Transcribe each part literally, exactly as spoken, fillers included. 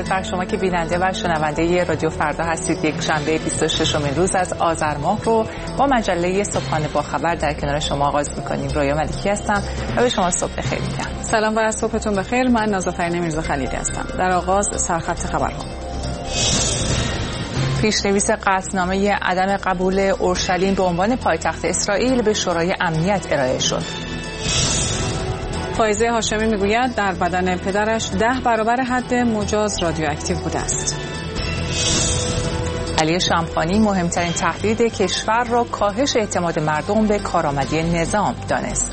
بر شما که بیننده و شنونده ی رادیو فردا هستید. یک شنبه بیست و ششمین روز از آذر ماه رو با مجله صبحانه با خبر در کنار شما آغاز می‌کنیم. رویا ملکی هستم و به شما صبح بخیر میگم. سلام و صبحتون بخیر. من نازافرین میرزا خلیلی هستم. در آغاز سرخط خبرها. پیشنویس قطعنامه عدم قبول اورشلیم به عنوان پایتخت اسرائیل به شورای امنیت ارائه شد. فائزه هاشمی میگوید در بدن پدرش ده برابر حد مجاز رادیواکتیو بوده است. علی شمخانی مهمترین تهدید کشور را کاهش اعتماد مردم به کارآمدی نظام دانست.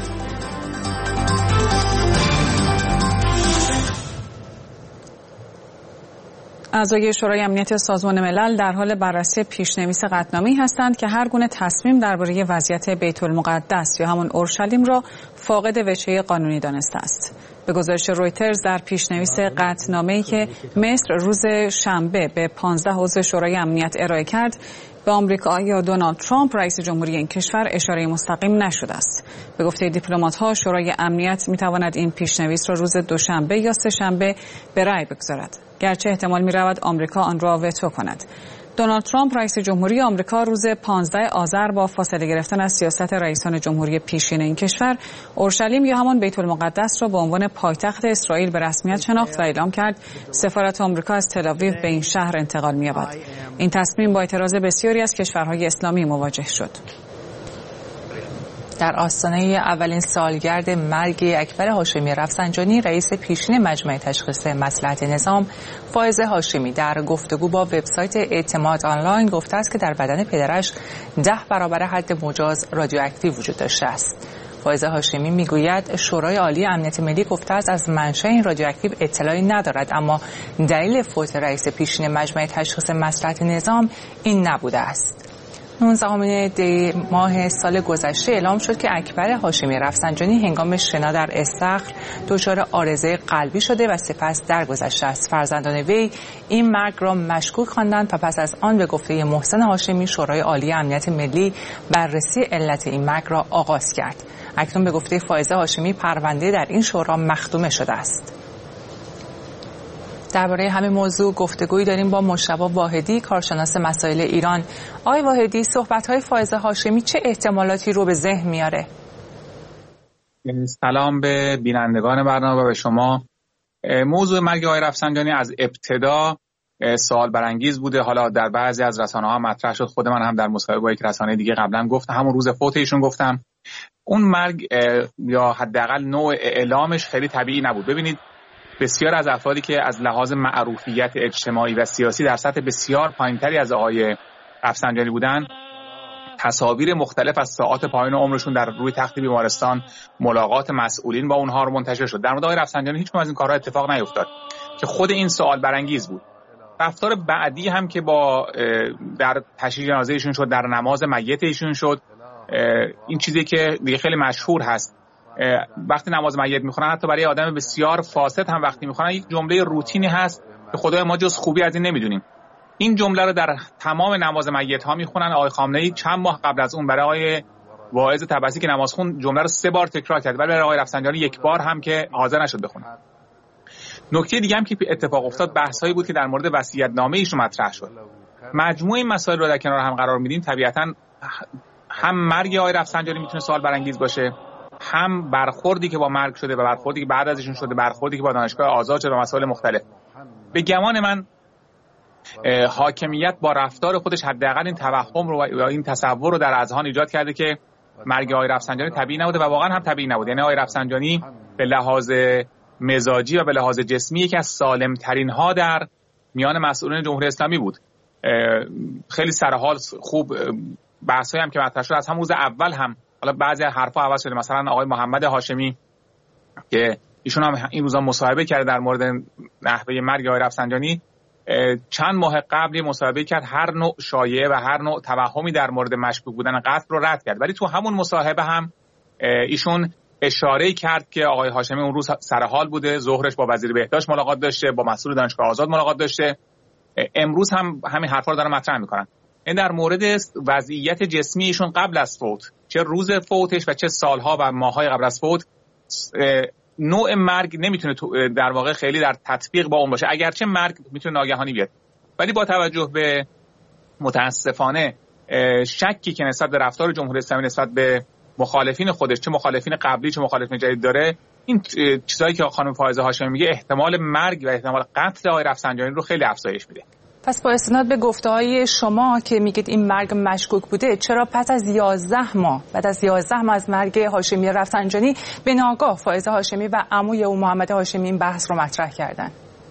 اعضای شورای امنیت سازمان ملل در حال بررسی پیشنویس قطعنامه‌ای هستند که هر گونه تصمیم درباره وضعیت بیت المقدس یا همون اورشلیم را فاقد وجهه قانونی دانسته است. به گزارش رویترز در پیشنویس قطعنامه‌ای که مصر روز شنبه به پانزده عضو شورای امنیت ارائه کرد، به آمریکا یا دونالد ترامپ رئیس جمهوری این کشور اشاره مستقیم نشده است. به گفته دیپلمات‌ها شورای امنیت می‌تواند این پیشنویس را روز دوشنبه یا سه‌شنبه به رأی بگذارد، گرچه احتمال می‌رود آمریکا آن را وتو کند. دونالد ترامپ رئیس جمهوری آمریکا روز پانزده آذر با فاصله گرفتن از سیاست رئیسان جمهوری پیشین این کشور، اورشلیم یا همان بیت المقدس را به عنوان پایتخت اسرائیل به رسمیت شناخت و اعلام کرد سفارت آمریکا از تل‌آویو به این شهر انتقال می‌یابد. این تصمیم با اعتراض بسیاری از کشورهای اسلامی مواجه شد. در آستانه اولین سالگرد مرگ اکبر هاشمی رفسنجانی، رئیس پیشین مجمع تشخیص مصلحت نظام فائزه هاشمی در گفتگو با وبسایت اعتماد آنلاین گفته است که در بدن پدرش ده برابر حد مجاز رادیواکتیو وجود داشته است. فائزه هاشمی میگوید شورای عالی امنیت ملی گفته است از منشأ این رادیواکتیو اطلاعی ندارد، اما دلیل فوت رئیس پیشین مجمع تشخیص مصلحت نظام این نبوده است. نوزدهم دی ماه سال گذشته اعلام شد که اکبر هاشمی رفسنجانی هنگام شنا در استخر دچار عارضه قلبی شده و سپس درگذشته است. فرزندان وی این مرگ را مشکوک خواندند و پس از آن به گفته محسن هاشمی شورای عالی امنیت ملی بررسی علت این مرگ را آغاز کرد. اکنون به گفته فائزه هاشمی پرونده در این شورا مختومه شده است. درباره همین موضوع گفتگویی داریم با مجتبی واحدی، کارشناس مسائل ایران. آقای واحدی، صحبت‌های فائزه هاشمی چه احتمالاتی رو به ذهن میاره؟ سلام به بینندگان برنامه و به شما. موضوع مرگ آقای رفسنجانی از ابتدا سوال برانگیز بوده. حالا در بعضی از رسانه‌ها مطرح شد، خود من هم در مصاحبه با یک رسانه دیگه قبلا گفتم، همون روز فوت ایشون گفتم اون مرگ یا حداقل نوع اعلامش خیلی طبیعی نبود. ببینید بسیار از افرادی که از لحاظ معروفیت اجتماعی و سیاسی در سطح بسیار پایینتری از آقای رفسنجانی بودن، تصاویر مختلف از ساعات پایان عمرشون در روی تخت بیمارستان، ملاقات مسئولین با اونها رو منتشر شد. در مورد آقای رفسنجانی هیچ کدوم از این کارها اتفاق نیفتاد که خود این سوال برانگیز بود. رفتار بعدی هم که با در تشییع جنازه ایشون شد، در نماز میت ایشون شد، این چیزی که دیگه خیلی مشهور هست. وقتی نماز میت میخونن، حتی برای آدم بسیار فاسد هم وقتی میخونن، یک جمله روتینی هست که خدای ما جز خوبی از این نمیدونیم. این جمله رو در تمام نماز میت ها میخونن. آقای خامنه‌ای چند ماه قبل از اون برای آقای واعظ طبسی که نماز خوند جمله رو سه بار تکرار کرد، ولی برای آقای رفسنجانی یک بار هم که حاضر نشد بخونه. نکته دیگه هم که اتفاق افتاد بحثایی بود که در مورد وصیت‌نامه ایشون مطرح شد. مجموعه این مسائل رو در کنار هم قرار میدیم. طبیعتاً هم مرگ آقای رفسنجانی میتونه سوال برانگیز باشه، هم برخوردی که با مرگ شده و برخوردی که بعد از ایشون شده، برخوردی که با دانشگاه آزاد شده و مسائل مختلف. به گمان من حاکمیت با رفتار خودش حداقل این توهم رو و این تصور رو در اذهان ایجاد کرده که مرگ آقای رفسنجانی طبیعی نبوده و واقعا هم طبیعی نبود. یعنی آقای رفسنجانی به لحاظ مزاجی و به لحاظ جسمی یکی از سالم ترین ها در میان مسئولین جمهوری اسلامی بود. خیلی سرحال خوب بحثایی هم که مطرح شد از همون روز اول هم، حالا بعضی حرفا عوض شده، مثلا آقای محمد هاشمی که ایشون هم این روزا مصاحبه کرده در مورد نحوه مرگ آقای رفسنجانی، چند ماه قبل مصاحبه کرد، هر نوع شایعه و هر نوع توهمی در مورد مشکوک بودن قتل رو رد کرد. ولی تو همون مصاحبه هم ایشون اشاره کرد که آقای هاشمی اون روز سرحال بوده، ظهرش با وزیر بهداشت ملاقات داشته، با مسئول دانشگاه آزاد ملاقات داشته. امروز هم همین حرفا رو دارن مطرح میکنن. این در مورد وضعیت جسمی ایشون قبل از فوت، چه روز فوتش و چه سالها و ماههای قبل از فوت، نوع مرگ نمیتونه در واقع خیلی در تطبیق با اون باشه، اگرچه مرگ میتونه ناگهانی بیاد، ولی با توجه به متاسفانه شکی که نسبت به رفتار جمهوری اسلامی نسبت به مخالفین خودش، چه مخالفین قبلی چه مخالفین جدید داره، این چیزایی که خانم فائزه هاشمی میگه احتمال مرگ و احتمال قتل آقای رفسنجانی رو خیلی افزایش میده. پس با استناد به گفته‌های شما که میگید این مرگ مشکوک بوده، چرا پس از یازده ماه بعد از یازده ماه از مرگ هاشمی رفسنجانی به ناگاه فائزه هاشمی و عموی او محمد هاشمی این بحث رو مطرح کردن؟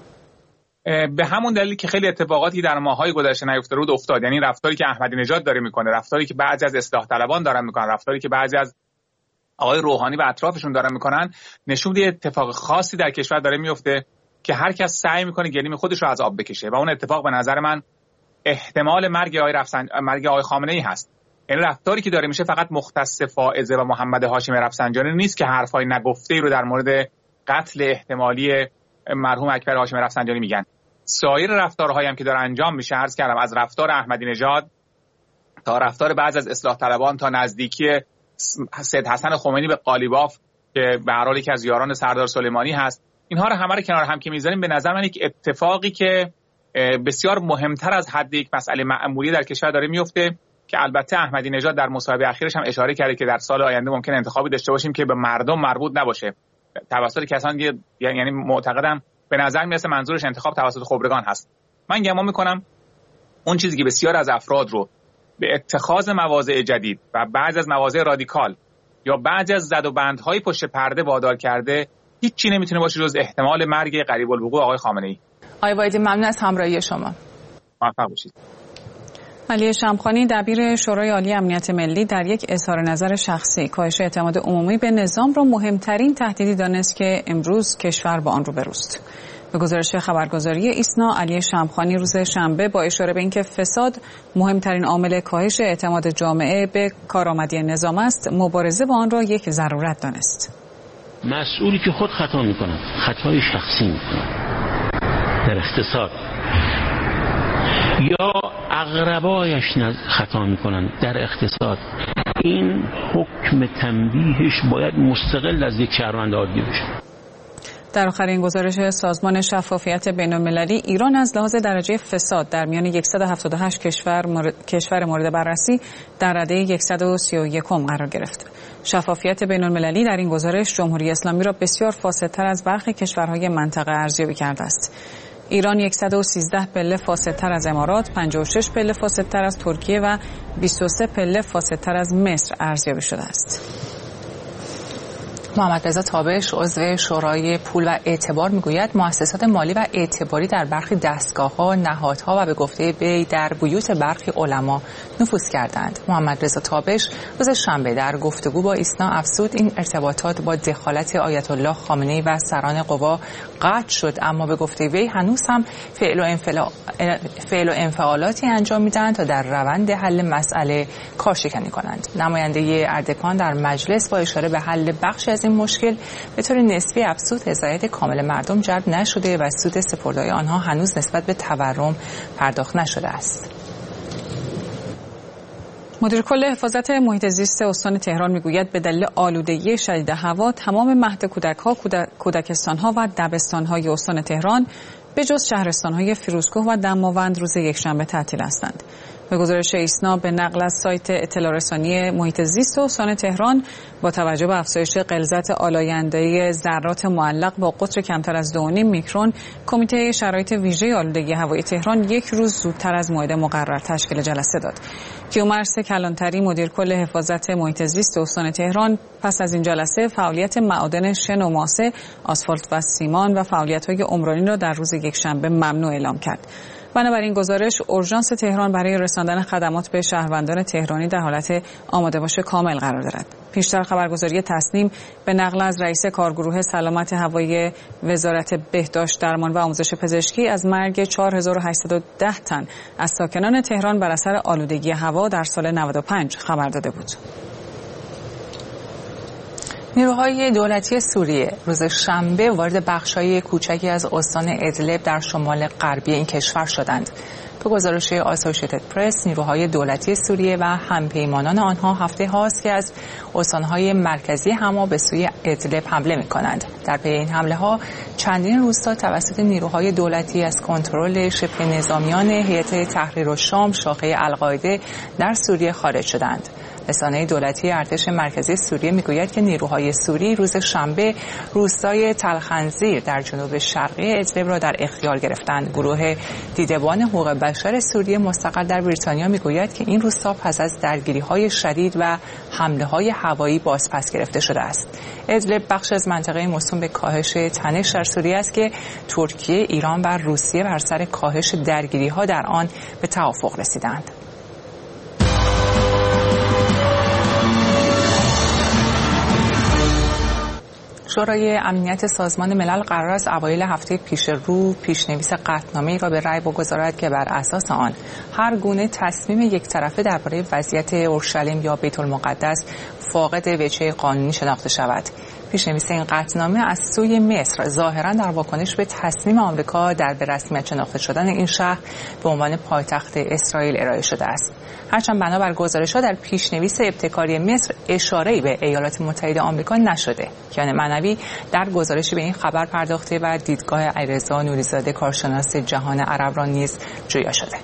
به همون دلیلی که خیلی اتفاقاتی در ماه‌های گذشته نیفتاده بود افتاد، یعنی رفتاری که احمدی نژاد داره میکنه، رفتاری که بعضی از اصلاح طلبان دارن میکنن، رفتاری که بعضی از آقای روحانی و اطرافشون دارن میکنن، نشون میده اتفاق خاصی در کشور داره میفته که هر کس سعی میکنه گلیم خودش رو از آب بکشه و اون اتفاق به نظر من احتمال مرگ آقای رفسن... مرگ آقای خامنه‌ای هست. این رفتاری که داره میشه فقط مختص فائزه و محمد هاشمی رفسنجانی نیست که حرفای نگفته ای رو در مورد قتل احتمالی مرحوم اکبر هاشمی رفسنجانی میگن. سایر رفتارهایی هم که داره انجام میشه، عرض کردم از رفتار احمدی نژاد تا رفتار بعض از اصلاح طلبان تا نزدیکی سید حسن خمینی به قالیباف که به هر حال یکی از یاران سردار سلیمانی هست، اینها رو همه رو کنار هم که میذاریم به نظر من یک اتفاقی که بسیار مهمتر از حد یک مسئله معمولی در کشور داره میفته که البته احمدی نژاد در مصاحبه اخیرش هم اشاره کرده که در سال آینده ممکن انتخابی داشته باشیم که به مردم مربوط نباشه توسط کسانی، یعنی معتقدم به نظر میرسه منظورش انتخاب توسط خبرگان هست. من گمان میکنم اون چیزی که بسیار از افراد رو به اتخاذ مواضع جدید و بعضی از مواضع رادیکال یا بعضی از زد و بندهای پشت پرده وادار کرده، هیچی نمیتونه باشه جز احتمال مرگ قریب الوقوع آقای خامنه‌ای. آقای وایدی ممنون از همراهی شما. موفق باشید. علی شمخانی دبیر شورای عالی امنیت ملی در یک اظهار نظر شخصی کاهش اعتماد عمومی به نظام را مهمترین تهدیدی دانست که امروز کشور با آن روبروست. به گزارش خبرگزاری ایسنا، علی شمخانی روز شنبه با اشاره به اینکه فساد مهمترین عامل کاهش اعتماد جامعه به کارآمدی نظام است، مبارزه با آن را یک ضرورت دانست. مسئولی که خود خطا میکنن، خطای شخصی میکنن در اقتصاد، یا اقربایش خطا میکنن در اقتصاد، این حکم تنبیهش باید مستقل از یک شهروند عادی بشه. در آخرین گزارش سازمان شفافیت بین‌المللی، ایران از لحاظ درجه فساد در میان صد و هفتاد و هشت کشور مورد, کشور مورد بررسی در رده صد و سی و یک قرار گرفت. شفافیت بین‌المللی در این گزارش جمهوری اسلامی را بسیار فاسدتر از برخی کشورهای منطقه ارزیابی کرده است. ایران صد و سیزده پله فاسدتر از امارات، پنجاه و شش پله فاسدتر از ترکیه و بیست و سه پله فاسدتر از مصر ارزیابی شده است. محمد رضا تابش عضو شورای پول و اعتبار میگوید مؤسسات مالی و اعتباری در برخی دستگاه‌ها، نهادها و به گفته وی در بیوت برخی علما نفوذ کردند. محمد رضا تابش روز شنبه در گفتگو با ایسنا افزود این ارتباطات با دخالت آیت الله خامنه‌ای و سران قوا قطع شد، اما به گفته وی هنوز هم فعل و انفعال فعل و انفعالاتی انجام میدن تا در روند حل مسئله کارشکنی کنند. نماینده اردکان در مجلس با اشاره به حل بخشی از این مشکل به طور نسبی افزود رضایت کامل مردم جلب نشده و سود سپرده‌های آنها هنوز نسبت به تورم پرداخت نشده است. مدیر کل حفاظت محیط زیست استان تهران میگوید به دلیل آلودگی شدید هوا تمام مهد کودک‌ها، کودکستان‌ها و دبستان‌های استان تهران به جز شهرستان‌های فیروزکوه و دماوند روز یکشنبه تعطیل هستند. به گزارش ایسنا به نقل از سایت اطلاع رسانی محیط زیست استان تهران، با توجه به افزایش غلظت آلاینده ذرات معلق با قطر کمتر از دو و نیم میکرون، کمیته شرایط ویژه آلودگی هوایی تهران یک روز زودتر از موعد مقرر تشکیل جلسه داد. کیومرث کلانتری مدیر کل حفاظت محیط زیست استان تهران پس از این جلسه فعالیت معادن شن و ماسه، آسفالت و سیمان و فعالیت‌های عمرانی را در روز یکشنبه ممنوع اعلام کرد. بنابراین گزارش اورژانس تهران برای رساندن خدمات به شهروندان تهرانی در حالت آماده باش کامل قرار دارد. پیشتر خبرگزاری تصنیم به نقل از رئیس کارگروه سلامت هوایی وزارت بهداشت، درمان و آموزش پزشکی از مرگ چهار هزار و هشتصد و ده تن از ساکنان تهران بر اثر آلودگی هوا در سال نود و پنج خبر داده بود. نیروهای دولتی سوریه روز شنبه وارد بخش‌های کوچکی از استان ادلب در شمال غربی این کشور شدند. به گزارش آسوشیتد پرس، نیروهای دولتی سوریه و همپیمانان آنها هفته هاست که از استانهای مرکزی حما به سوی ادلب حمله می‌کنند. در پی این حمله ها چندین روستا توسط نیروهای دولتی از کنترل شبه نظامیان هیئت تحریر الشام شاخه القاعده در سوریه خارج شدند. رسانه دولتی ارتش مرکزی سوریه میگوید که نیروهای سوری روز شنبه روستای تلخنزیر در جنوب شرقی ادلب را در اختیار گرفتند. گروه دیدبان حقوق بشر سوریه مستقر در بریتانیا میگوید که این روستا پس از درگیری‌های شدید و حمله‌های هوایی بازپس گرفته شده است. ادلب بخش از منطقه موسوم به کاهش تنش در سوریه است که ترکیه، ایران و روسیه بر سر کاهش درگیری‌ها در آن به توافق رسیدند. شورای امنیت سازمان ملل قرار است اوایل هفته پیش رو پیشنویس قطعنامه‌ای را به رأی بگذارد که بر اساس آن هر گونه تصمیم یک طرفه درباره وضعیت اورشلیم یا بیت المقدس فاقد وجه قانونی شناخته شود. پیشنویس این قطعنامه از سوی مصر ظاهراً در واکنش به تصمیم آمریکا در به رسمیت شناخته شدن این شهر به عنوان پایتخت اسرائیل ارائه شده است. هرچند بنابر گزارش‌ها در پیشنویس ابتکاری مصر اشاره‌ای به ایالات متحده آمریکا نشده. کیان معنوی در گزارشی به این خبر پرداخته و دیدگاه علیرضا نوری‌زاده کارشناس جهان عرب را نیز جویا شده.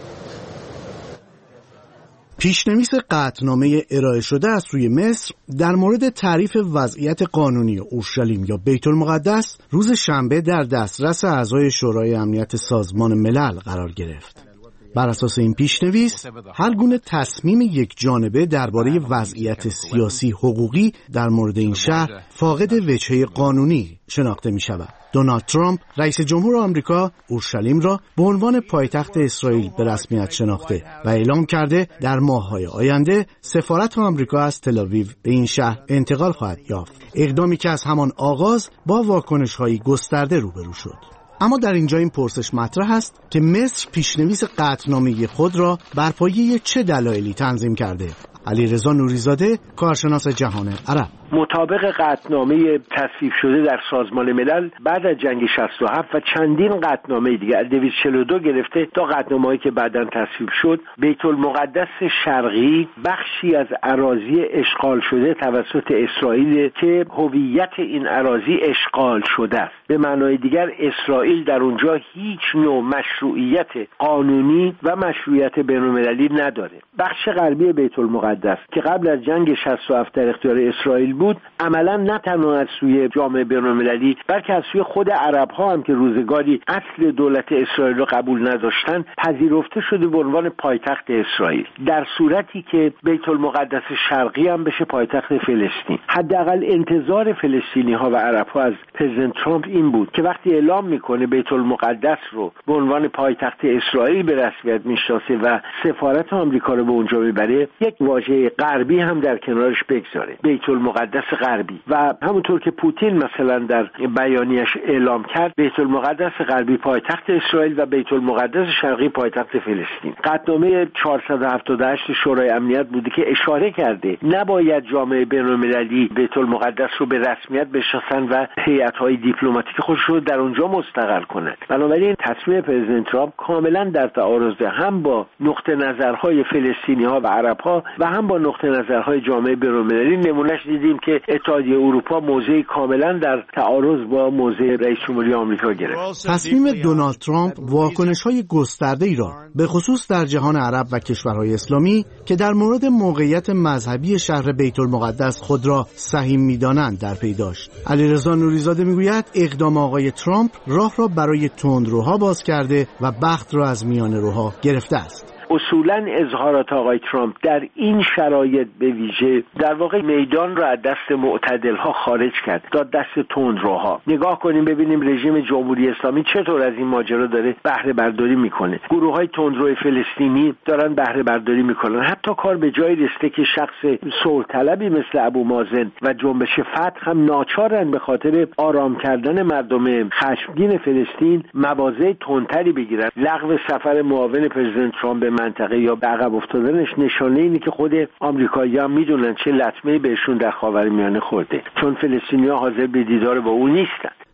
پیشنویس قطعنامه ارائه شده از سوی مصر در مورد تعریف وضعیت قانونی اورشلیم یا بیت المقدس روز شنبه در دسترس اعضای شورای امنیت سازمان ملل قرار گرفت. بر اساس این پیشنویس هر گونه تصمیم یک جانبه درباره وضعیت سیاسی حقوقی در مورد این شهر فاقد وجهه قانونی شناخته می شود. دونالد ترامپ رئیس جمهور آمریکا اورشلیم را به عنوان پایتخت اسرائیل به رسمیت شناخته و اعلام کرده در ماه‌های آینده سفارت آمریکا از تل‌آویو به این شهر انتقال خواهد یافت. اقدامی که از همان آغاز با واکنش‌های گسترده روبرو شد. اما در اینجا این پرسش مطرح است که مصر پیشنویس قطعنامه خود را بر پایه چه دلایلی تنظیم کرده؟ علیرضا نوری‌زاده کارشناس جهان عرب: مطابق قطعنامه تصویب شده در سازمان ملل بعد از جنگ شصت و هفت و چندین قطعنامه دیگر دویست و چهل و دو گرفته تا قطعنامه‌ای که بعداً تصویب شد، بیت المقدس شرقی بخشی از اراضی اشغال شده توسط اسرائیل که هویت این اراضی اشغال شده است. به معنای دیگر اسرائیل در اونجا هیچ نوع مشروعیت قانونی و مشروعیت بین‌المللی نداره. بخش غربی بیت المقدس که قبل از جنگ شصت و هفت در اختیار اسرائیل بود، عملا نه تنها از سوی جامعه بین‌المللی بلکه از سوی خود عرب‌ها هم که روزگاری اصل دولت اسرائیل را قبول نداشتن پذیرفته شده به عنوان پایتخت اسرائیل، در صورتی که بیت المقدس شرقی هم بشه پایتخت فلسطین. حداقل انتظار فلسطینی‌ها و عرب‌ها از پرزیدنت ترامپ این بود که وقتی اعلام میکنه بیت المقدس رو به عنوان پایتخت اسرائیل به رسمیت میشناسه و سفارت آمریکا رو به اونجا میبره، یک واژه غربی هم در کنارش بگذاره، بیت المقدس غربی. و همونطور که پوتین مثلا در بیانیه‌اش اعلام کرد، بیت المقدس غربی پایتخت اسرائیل و بیت المقدس شرقی پایتخت فلسطین. قطعنامه چهارصد و هفتاد و هشت شورای امنیت بوده که اشاره کرده نباید جامعه بین‌المللی بیت المقدس رو به رسمیت بشناسن و هیئت‌های دیپلماتیک خودش رو در اونجا مستقر کنند. بنابراین تصمیم پرزیدنت ترامپ کاملا در تعارض هم با نقطه نظرهای فلسطینی‌ها و عرب‌ها و هم با نقطه نظرهای جامعه بین‌المللی. نمونهش دیدیم که اتحادیه اروپا موضعی کاملا در تعارض با موضع رئیس جمهوری آمریکا گرفت. تصمیم دونالد ترامپ واکنش‌های گسترده‌ای را به خصوص در جهان عرب و کشورهای اسلامی که در مورد موقعیت مذهبی شهر بیت المقدس خود را سهیم می‌دانند در پی داشت. علیرضا نوری‌زاده می‌گوید اقدام آقای ترامپ راه را برای تندروها باز کرده و بخت را از میان روها گرفته است. اصولاً اظهارات آقای ترامپ در این شرایط به ویژه در واقع میدان را از دست معتدل‌ها خارج کرد تا دست تندروها. نگاه کنیم ببینیم رژیم جمهوری اسلامی چطور از این ماجرا داره بهره برداری میکنه. گروه‌های تندرو فلسطینی دارن بهره برداری میکنن. حتی کار به جای رسیده که شخص صلح طلبی مثل ابو مازن و جنبش فتح هم ناچارن به خاطر آرام کردن مردم خشمگین فلسطین مواضع تندتری بگیرن. لغو سفر معاون پرزیدنت ترامپ به منطقه یا به عقب افتادنش نشانه اینه که خود آمریکایی‌ها میدونن چه لطمه‌ای بهشون در خاورمیانه خورده، چون فلسطینی‌ها حاضر به دیدار با او نیستن.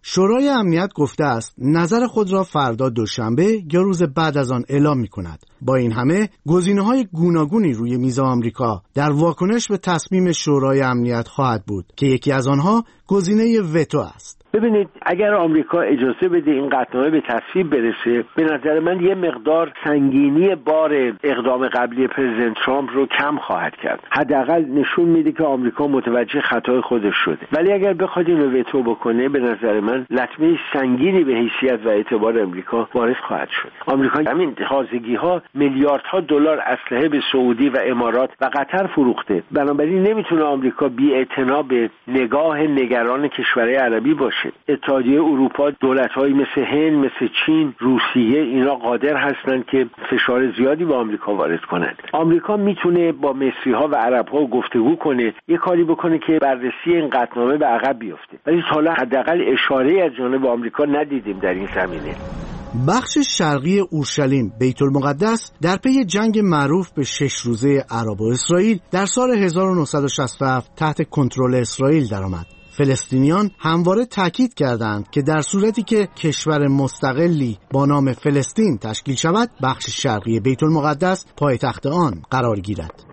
شورای امنیت گفته است نظر خود را فردا دوشنبه یا روز بعد از آن اعلام می‌کند. با این همه گزینه‌های گوناگونی روی میز آمریکا در واکنش به تصمیم شورای امنیت خواهد بود که یکی از آنها گزینه وتو است. ببینید، اگر آمریکا اجازه بده این قطعنامه به تصویب برسه، به نظر من یه مقدار سنگینی بار اقدام قبلی پرزیدنت ترامپ رو کم خواهد کرد. حداقل نشون میده که آمریکا متوجه خطای خودش شده. ولی اگر بخواد اینو وتو بکنه، به نظر من لطمه سنگینی به حیثیت و اعتبار آمریکا وارد خواهد شد. آمریکا همین تازگی‌ها میلیاردها دلار اسلحه به سعودی و امارات و قطر فروخته. بنابراین نمیتونه آمریکا بی‌اعتنا به نگاه نگران کشورهای عربی باشه. اتحادیه اروپا، دولت‌هایی مثل هند، مثل چین، روسیه، اینا قادر هستند که فشار زیادی به آمریکا وارد کنند. آمریکا میتونه با مصری‌ها و عرب‌ها گفتگو کنه، یه کاری بکنه که بررسی این قطعنامه به عقب بیفته. ولی تا حالا حداقل اشاره‌ای از جانب آمریکا ندیدیم در این زمینه. بخش شرقی اورشلیم، بیت المقدس، در پی جنگ معروف به شش روزه عرب و اسرائیل در سال هزار و نهصد و شصت و هفت تحت کنترل اسرائیل درآمد. فلسطینیان همواره تاکید کردند که در صورتی که کشور مستقلی با نام فلسطین تشکیل شود، بخش شرقی بیت المقدس پایتخت آن قرار گیرد.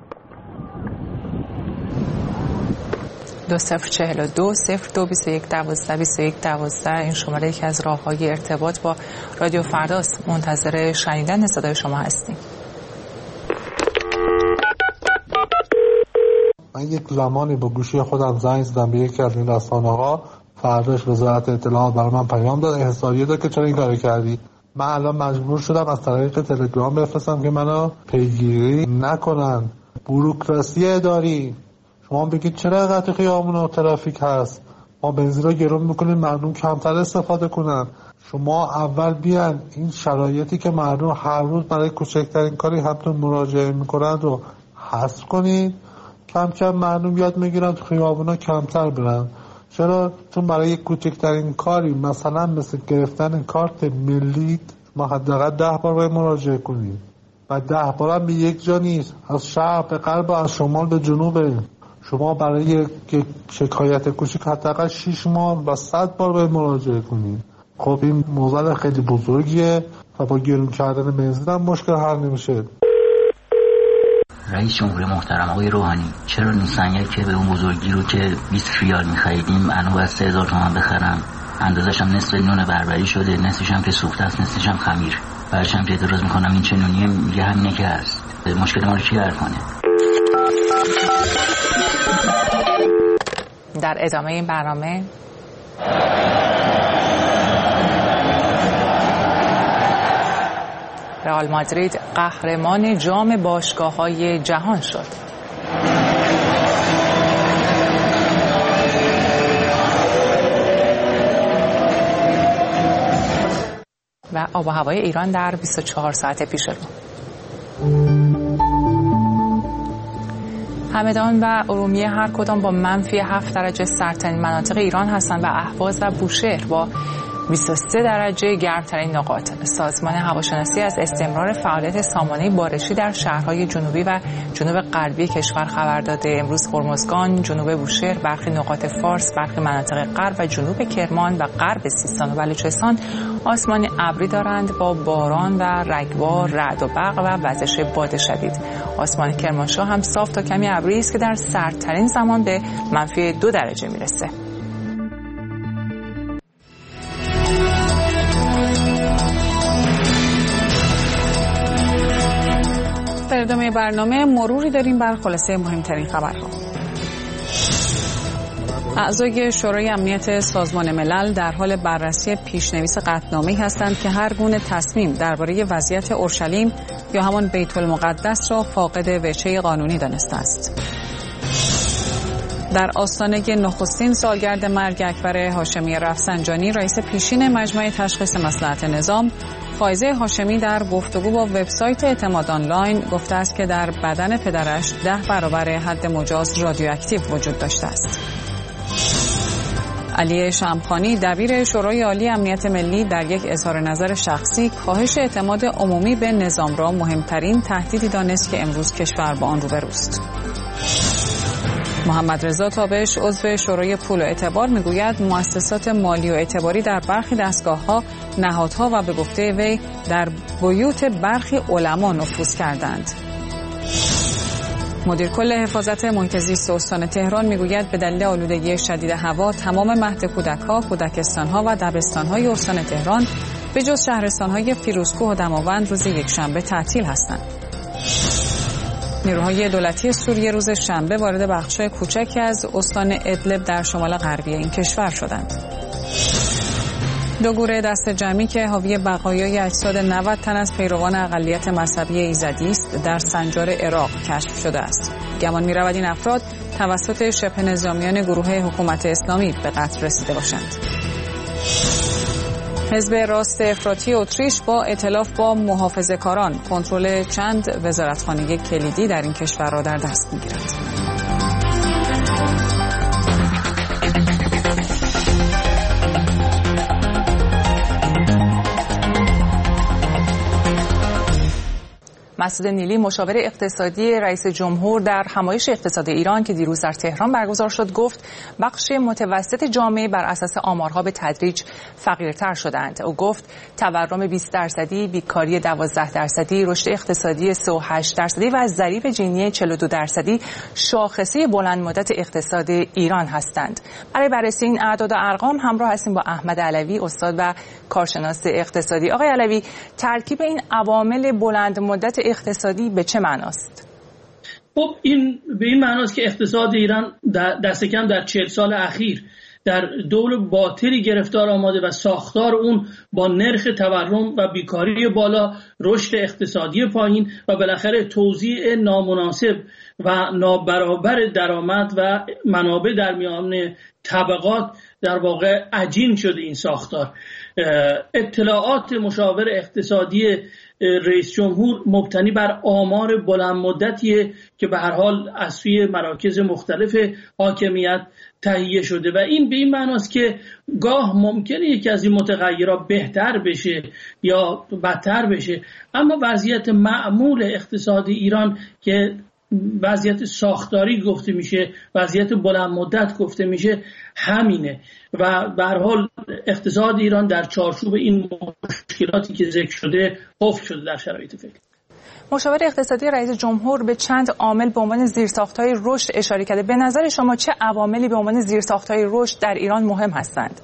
دو صفر چهل و دو صفر دو بیست و یک دوازده بیست و یک دوازده این شماره یکی از راه‌های ارتباط با رادیو فرداست. منتظر شنیدن صدای شما هستیم. من یک زمانی با گوشی خودم زنگ زدم به یکی از این رسانه‌ها، فرداش وزارت اطلاعات برای من پیام داد، احضاریه داد که چرا این کارو کردی. من الان مجبور شدم از طریق تلگرام بفرستم که منو پیگیری نکنن. بوروکراسی اداری. شما بگید چرا قطع خیابون و ترافیک هست، ما بنزین رو گرون میکنیم مردم کمتر استفاده کنن. شما اول بیان این شرایطی که مردم هر روز برای کوچکترین کاری همتون مراجعه میکنن رو حذف کنید، کم کم مردم یاد میگیرن تو خیابونا کمتر برن. چرا؟ چون برای کوچکترین کاری مثلا مثل گرفتن کارت ملی ما حداقل ده بار باید مراجعه کنید و ده بار هم به یک جا نیست، از شرق به غرب و از شمال به جنوبه. شما برای یک شکایت کوچیک حداقل شش ماه و صد بار باید مراجعه کنید. خب این موضوع خیلی بزرگیه و با گرون کردن بنزین هم مشکل حل نمیشه. رئیس جمهور محترم آقای روحانی، چرا نیسان که به اون بزرگی رو که بیست ریال می‌خریدیم الان باید سه هزار تومان بخرم؟ اندازش هم نصف نون بربری شده، نصفش هم که سوخته است، نصفش هم خمیر. برش هم که اعتراض می‌کنم این چه نونیه، میگه همینه که هست. مشکل ما رو کی حل کنه؟ در ادامه این برنامه رئال مادرید قهرمان جام باشگاه‌های جهان شد. و آب و هوای ایران در بیست و چهار ساعت پیش رو. همدان و ارومیه هر کدام با منفی هفت درجه سردترین مناطق ایران هستند و اهواز و بوشهر با بیست و سه درجه گرمترین نقاط. سازمان هواشناسی از استمرار فعالیت سامانه بارشی در شهرهای جنوبی و جنوب غربی کشور خبر داده. امروز هرمزگان، جنوب بوشهر، برخی نقاط فارس، برخی مناطق غرب و جنوب کرمان و غرب سیستان و بلوچستان آسمان ابری دارند با باران و رگبار، رعد و برق و وزش باد شدید. آسمان کرمانشاه هم صاف تا کمی ابری است که در سردترین زمان به منفی دو درجه میرسه. در ادامه برنامه مروری داریم بر خلاصه مهمترین خبرها. اعضای شورای امنیت سازمان ملل در حال بررسی پیشنویس قطعنامه‌ای هستند که هر گونه تصمیم درباره وضعیت اورشلیم یا همان بیت المقدس را فاقد وجه قانونی دانسته است. در آستانه نخستین سالگرد مرگ اکبر هاشمی رفسنجانی، رئیس پیشین مجمع تشخیص مصلحت نظام، فائزه هاشمی در گفتگو با وبسایت اعتماد آنلاین گفته است که در بدن پدرش ده برابر حد مجاز رادیواکتیو وجود داشته است. علی شمخانی، دبیر شورای عالی امنیت ملی، در یک اظهار نظر شخصی کاهش اعتماد عمومی به نظام را مهمترین تهدیدی دانست که امروز کشور با آن روبروست. محمد رضا تابش عضو شورای پول و اعتبار میگوید مؤسسات مالی و اعتباری در برخی دستگاه‌ها، نهادها و به گفته وی در بیوت برخی علما نفوذ کردند. مدیر کل حفاظت محیط زیست استان تهران میگوید به دلیل آلودگی شدید هوا تمام مهد کودک‌ها، کودکستان‌ها و دبستان‌های استان تهران به جز شهرستان‌های فیروزکوه و دماوند روز یکشنبه تعطیل هستند. نیروهای دولتی سوریه روز شنبه وارد بخش‌های کوچکی از استان ادلب در شمال غربی این کشور شدند. دو گوره دست جمعی که حاوی بقایای اجساد نود تن از پیروان اقلیت مذهبی ایزدی است در سنجار عراق کشف شده است. گمان می‌رود این افراد توسط شبه نظامیان گروه حکومت اسلامی به قتل رسیده باشند. حزب راست افراطی اتریش با ائتلاف با محافظه‌کاران کنترل چند وزارتخانه کلیدی در این کشور را در دست می‌گیرد. مسعود نیلی مشاور اقتصادی رئیس جمهور در همایش اقتصاد ایران که دیروز در تهران برگزار شد گفت بخش متوسط جامعه بر اساس آمارها به تدریج فقیرتر شدند. او گفت تورم بیست درصدی، بیکاری دوازده درصدی، رشد اقتصادی سه و هشت درصدی و ضریب جینی چهل و دو درصدی شاخصه بلند مدت اقتصاد ایران هستند. برای بررسی این اعداد و ارقام همراه هستیم با احمد علوی، استاد و کارشناس اقتصادی. آقای علوی، ترکیب این عوامل بلند مدت اقتصادی به چه معناست؟ خب این به این معناست که اقتصاد ایران دست کم در چهل سال اخیر در دور باطلی گرفتار آمده و ساختار اون با نرخ تورم و بیکاری بالا، رشد اقتصادی پایین و بالاخره توزیع نامناسب و نابرابر درآمد و منابع در میان طبقات در واقع عجین شده این ساختار. اطلاعات مشاور اقتصادی رئیس جمهور مبتنی بر آمار بلند مدتیه که به هر حال از سوی مراکز مختلف حاکمیت تهیه شده و این به این معناست که گاه ممکنه یکی از این متغیرات بهتر بشه یا بدتر بشه، اما وضعیت معمول اقتصادی ایران که وضعیت ساختاری گفته میشه، وضعیت بلند مدت گفته میشه، همینه و به هر حال اقتصاد ایران در چارچوب این مشکلاتی که ذکر شده قفل شده در شرایط فعلی. مشاور اقتصادی رئیس جمهور به چند عامل به عنوان زیرساخت‌های رشد اشاره کرده. به نظر شما چه عواملی به عنوان زیرساخت‌های رشد در ایران مهم هستند؟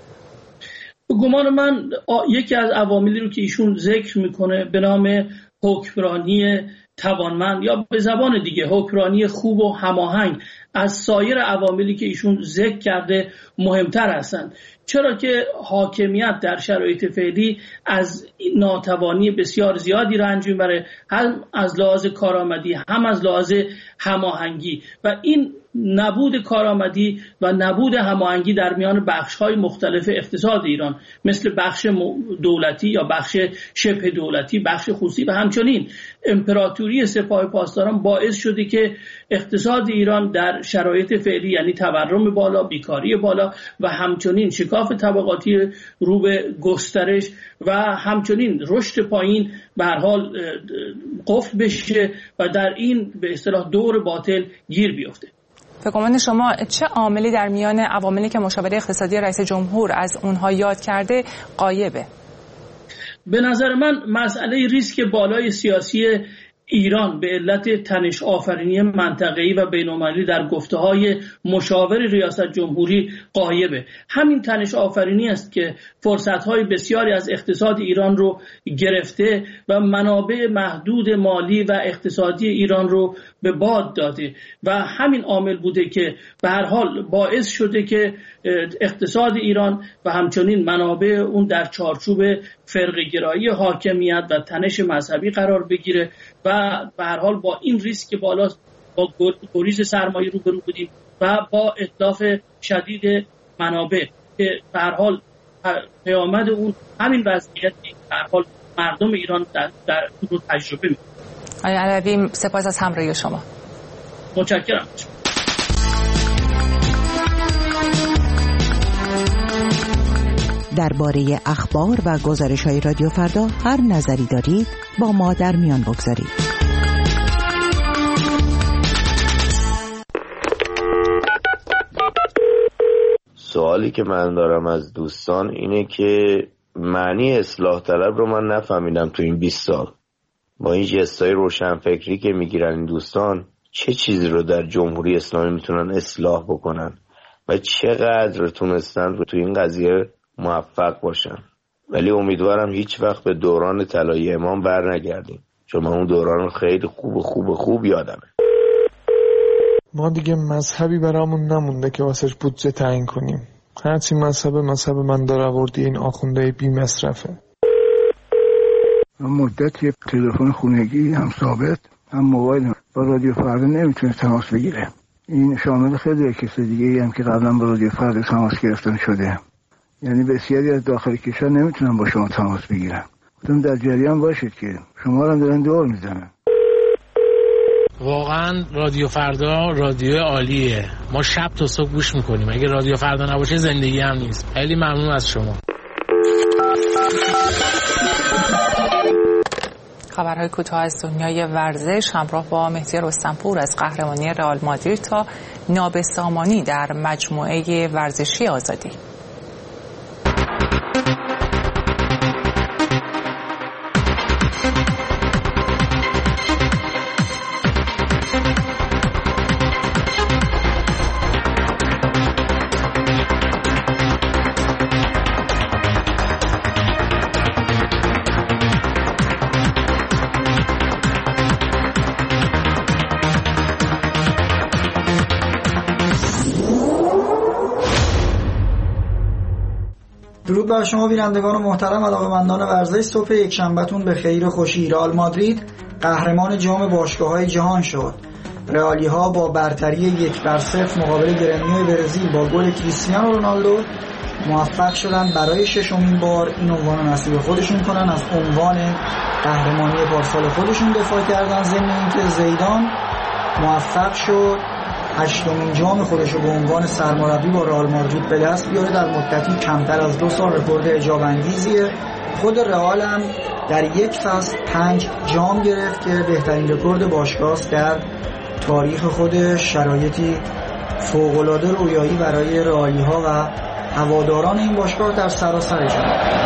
گمان من یکی از عواملی رو که ایشون ذکر میکنه به نام حکمرانی توانمند یا به زبان دیگه حکمرانی خوب و هماهنگ از سایر عواملی که ایشون ذکر کرده مهمتر هستند. چرا که حاکمیت در شرایط فعلی از ناتوانی بسیار زیادی رنج میبره، هم از لحاظ کارآمدی هم از لحاظ هماهنگی و این نبود کارآمدی و نبود هماهنگی در میان بخش‌های مختلف اقتصاد ایران مثل بخش دولتی یا بخش شبه دولتی، بخش خصوصی و همچنین امپراتوری سپاه پاسداران باعث شده که اقتصاد ایران در شرایط فعلی یعنی تورم بالا، بیکاری بالا و همچنین شکاف طبقاتی رو به گسترش و همچنین رشد پایین به هر حال قفل بشه و در این به اصطلاح دور باطل گیر بیفته. فکر شما چه عاملی در میان عواملی که مشاور اقتصادی رئیس جمهور از اونها یاد کرده غایبه؟ به نظر من مسئله ریسک بالای سیاسی ایران به علت تنش آفرینی منطقه‌ای و بین‌المللی در گفته‌های مشاور ریاست جمهوری غایبه. همین تنش آفرینی است که فرصت‌های بسیاری از اقتصاد ایران رو گرفته و منابع محدود مالی و اقتصادی ایران رو به باد داده و همین عامل بوده که به هر حال باعث شده که اقتصاد ایران و همچنین منابع اون در چارچوب فرقه‌گرایی حاکمیت و تنش مذهبی قرار بگیره و به هر حال با این ریسک بالا با گریز سرمایه روبرو بودیم و با اتلاف شدید منابع که به هر حال پیامد اون همین وضعیتی به هر حال مردم ایران در, در رو تجربه می‌کنه. آقای علوی سپاس از همراهی شما. متشکرم. درباره اخبار و گزارش‌های رادیو فردا هر نظری دارید با ما در میان بگذارید. سوالی که من دارم از دوستان اینه که معنی اصلاح طلب رو من نفهمیدم تو این بیست سال. با این جستای روشنفکری که میگیرن این دوستان، چه چیزی رو در جمهوری اسلامی میتونن اصلاح بکنن و چقدر تونستن تو این قضیه موفق باشن. ولی امیدوارم هیچ وقت به دوران طلایی امام بر نگردیم، چون من اون دوران خیلی خوب خوب خوب یادمه. ما دیگه مذهبی برامون نمونده که واسش بودجه تعیین کنیم. هرچی مذهب مذهب من درآوردی این آخونده بی مصرفه. مدت یه تلفن خونگی هم ثابت هم موبایل با رادیو فردا نمیتونه تماس بگیره. این شامل خیلی کسی دیگه هم که قبلا با رادیو فردا تماس گرفتن شده. یعنی بسیاری از داخل کشور نمیتونن با شما تماس بگیرن. خودتون در جریان باشید که شما رو دارن دور میزنن. واقعا رادیو فردا رادیو عالیه. ما شب تا صبح گوش میکنیم. اگه رادیو فردا نباشه زندگی هم نیست. خیلی ممنون از شما. خبرهای کوتاه از دنیای ورزش همراه با مهدی رستمپور از قهرمانی رئال مادرید تا نابسامانی در مجموعه ورزشی آزادی. درود بر شما بینندگان محترم، علاقه‌مندان ورزش. صبح یک شنبهتون به خیر و خوشی. رئال مادرید قهرمان جام باشگاه‌های جهان شد. رئالی‌ها با برتری یک بر صفر مقابل گرمینیوی برزیل با گل کریستیانو رونالدو موفق شدن برای ششمین بار این عنوان رو نصیب خودشون کنن. از عنوان قهرمانی پارسال خودشون دفاع کردن، ضمن اینکه زیدان موفق شد هشتمین جام خودش رو به عنوان سرمربی با رئال مادرید به دست بیاره. در مدتی کمتر از دو سال رکورد اعجاب انگیزیه. خود رئال هم در یک فصل پنج جام گرفت که بهترین رکورد باشگاه است در تاریخ خودش. شرایطی فوق‌العاده رویایی برای رئالی‌ها و هواداران این باشگاه در سراسر جهان.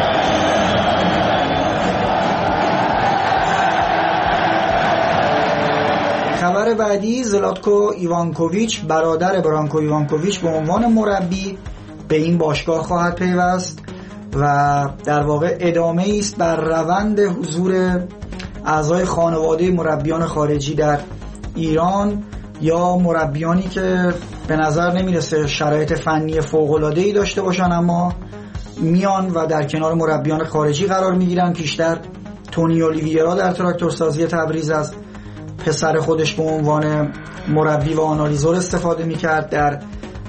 خبر بعدی، زلاتکو ایوانکوویچ برادر برانکو ایوانکوویچ به عنوان مربی به این باشگاه خواهد پیوست و در واقع ادامه است بر روند حضور اعضای خانواده مربیان خارجی در ایران یا مربیانی که به نظر نمیرسه شرایط فنی فوق‌العاده‌ای داشته باشن اما میان و در کنار مربیان خارجی قرار میگیرن. پیشتر تونی اولیویرا در تراکتورسازی تبریز از پسر خودش به عنوان مربی و آنالیزور استفاده میکرد. در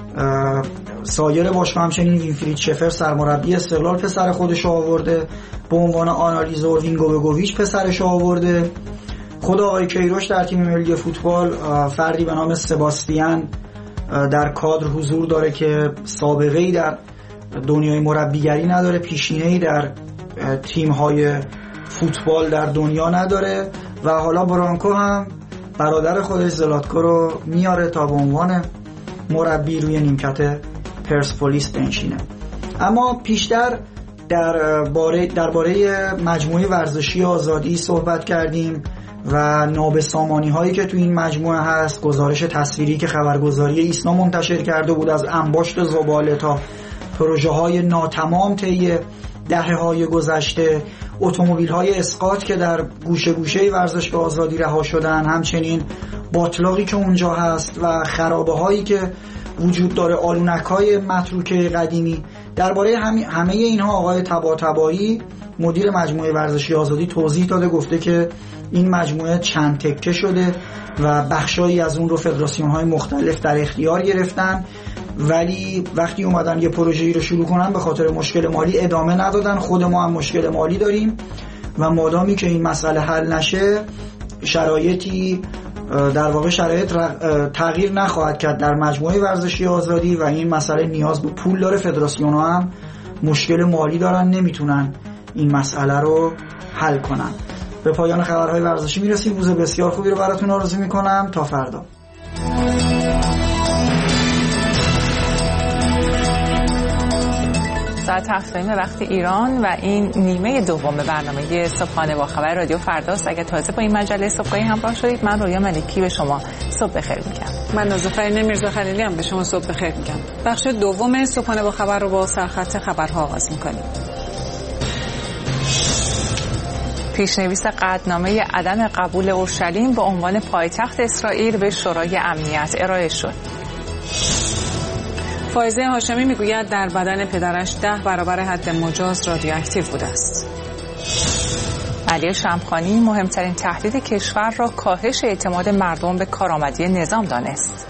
سایر باشگاه همچنین وینفرید شفر سرمربی استقلال پسر خودش آورده به عنوان آنالیزور. وینگوبگوویچ پسرش آورده. خود آقای کیروش در تیم ملی فوتبال فردی به نام سباستیان در کادر حضور داره که سابقه‌ای در دنیای مربیگری نداره، پیشینه‌ای در تیم‌های فوتبال در دنیا نداره و حالا برانکو هم برادر خودش زلاتکو رو میاره تا به عنوان مربی روی نیمکت پرسپولیس بنشینه. اما پیشتر در باره درباره مجموعه ورزشی آزادی صحبت کردیم و نابسامانی هایی که تو این مجموعه هست. گزارش تصویری که خبرگزاری ایسنا منتشر کرده بود از انباشت زباله تا پروژه های ناتمام طی دهه های گذشته، اتومبیل های اسقاط که در گوشه گوشه ورزشگاه آزادی رها شدن، همچنین باطلاقی که اونجا هست و خرابه هایی که وجود داره، آلونک های متروکه قدیمی. درباره همه اینها آقای طباطبایی مدیر مجموعه ورزشی آزادی توضیح داده، گفته که این مجموعه چند تکه شده و بخشایی از اون رو فدراسیون های مختلف در اختیار گرفتن، ولی وقتی اومدن یه پروژه‌ای رو شروع کنن به خاطر مشکل مالی ادامه ندادن. خود ما هم مشکل مالی داریم و مادامی که این مسئله حل نشه شرایطی در واقع شرایط تغییر نخواهد کرد در مجموعه ورزشی آزادی و این مسئله نیاز به پول داره. فدراسیون ها هم مشکل مالی دارن، نمیتونن این مسئله رو حل کنن. به پایان خبرهای ورزشی میرسیم. روز بسیار خوبی رو براتون آرزو میکنم. تا فردا. ساعت هفت به وقت ایران و این نیمه دوم برنامه صبحانه با خبر رادیو فرداست. اگه تازه با این مجله صبحگاهی همراه شدید، من رویا ملکی به شما صبح بخیر میگم. من نازفرین میرزا خلیلی هم به شما صبح بخیر میگم. بخش دوم صبحانه با خبر رو با سرخط خبرها آغاز میکنیم. پیشنویس قطعنامه عدم قبول اورشلیم به عنوان پایتخت اسرائیل به شورای امنیت ارائه شد. فائزه هاشمی میگوید در بدن پدرش ده برابر حد مجاز رادیواکتیو بوده است. علی شمخانی مهمترین تهدید کشور را کاهش اعتماد مردم به کارآمدی نظام دانست.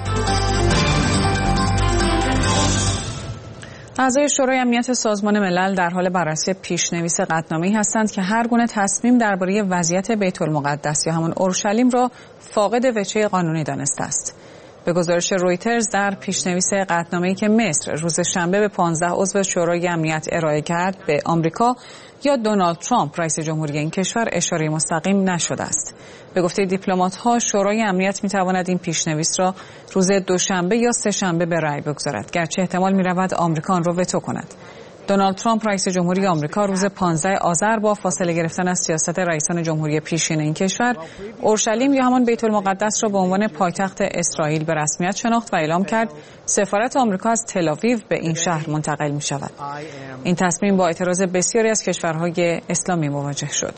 اعضای شورای امنیت سازمان ملل در حال بررسی پیشنویس قطعنامه‌ای هستند که هر گونه تصمیم درباره وضعیت بیت المقدس یا همون اورشلیم را فاقد وجه قانونی دانسته است. به گزارش رویترز در پیشنویس قطعنامه‌ای که مصر روز شنبه به پانزده عضو شورای امنیت ارائه کرد، به آمریکا یا دونالد ترامپ رئیس جمهوری این کشور اشاره مستقیم نشده است. به گفته دیپلمات‌ها، شورای امنیت می‌تواند این پیشنویس را روز دوشنبه یا سه‌شنبه به رأی بگذارد، گرچه احتمال می‌رود آمریکا آن را وتو کند. دونالد ترامپ رئیس جمهوری آمریکا روز پانزده آذر با فاصله گرفتن از سیاست رئیسان جمهوری پیشین این کشور، اورشلیم یا همان بیت المقدس را به عنوان پایتخت اسرائیل به رسمیت شناخت و اعلام کرد سفارت آمریکا از تل‌آویو به این شهر منتقل می شود. این تصمیم با اعتراض بسیاری از کشورهای اسلامی مواجه شد.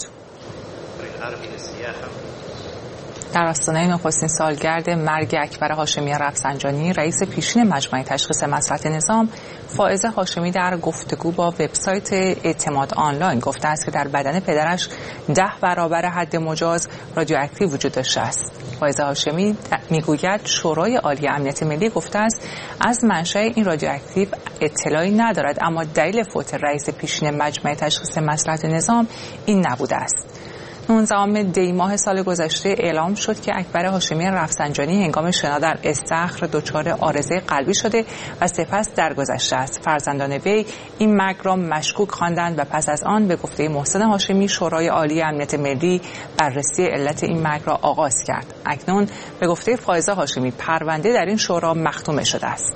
در آستانه نخستین سالگرد مرگ اکبر هاشمی رفسنجانی، رئیس پیشین مجمع تشخیص مصلحت نظام، فائزه هاشمی در گفتگو با وبسایت اعتماد آنلاین گفته است که در بدن پدرش ده برابر حد مجاز رادیواکتیو وجود داشته است. فائزه هاشمی میگوید شورای عالی امنیت ملی گفته است از منشأ این رادیواکتیو اطلاعی ندارد، اما دلیل فوت رئیس پیشین مجمع تشخیص مصلحت نظام این نبوده است. نوزدهم دی ماه سال گذشته اعلام شد که اکبر هاشمی رفسنجانی هنگام شنا در استخر دچار عارضه قلبی شده و سپس درگذشته است. فرزندان وی این مرگ را مشکوک خواندند و پس از آن به گفته محسن هاشمی شورای عالی امنیت ملی بررسی علت این مرگ را آغاز کرد. اکنون به گفته فائزه هاشمی پرونده در این شورا مختومه شده است.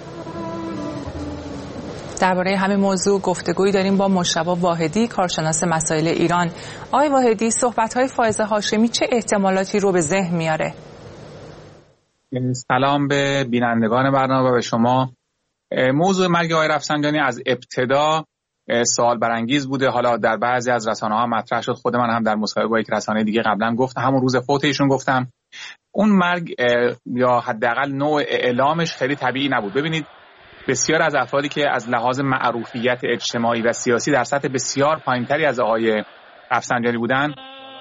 درباره همین موضوع گفتگویی داریم با مجتبی واحدی، کارشناس مسائل ایران. آقای واحدی، صحبت‌های فائزه هاشمی چه احتمالاتی رو به ذهن میاره؟ سلام به بینندگان برنامه و به شما. موضوع مرگ آقای رفسنجانی از ابتدا سوال برانگیز بوده. حالا در بعضی از رسانه‌ها مطرح شد، خود من هم در مصاحبه با یک رسانه دیگه قبلا گفتم، همون روز فوت ایشون گفتم اون مرگ یا حداقل نوع اعلامش خیلی طبیعی نبود. ببینید بسیار از افرادی که از لحاظ معروفیت اجتماعی و سیاسی در سطح بسیار پایینتری از آقای رفسنجانی بودن،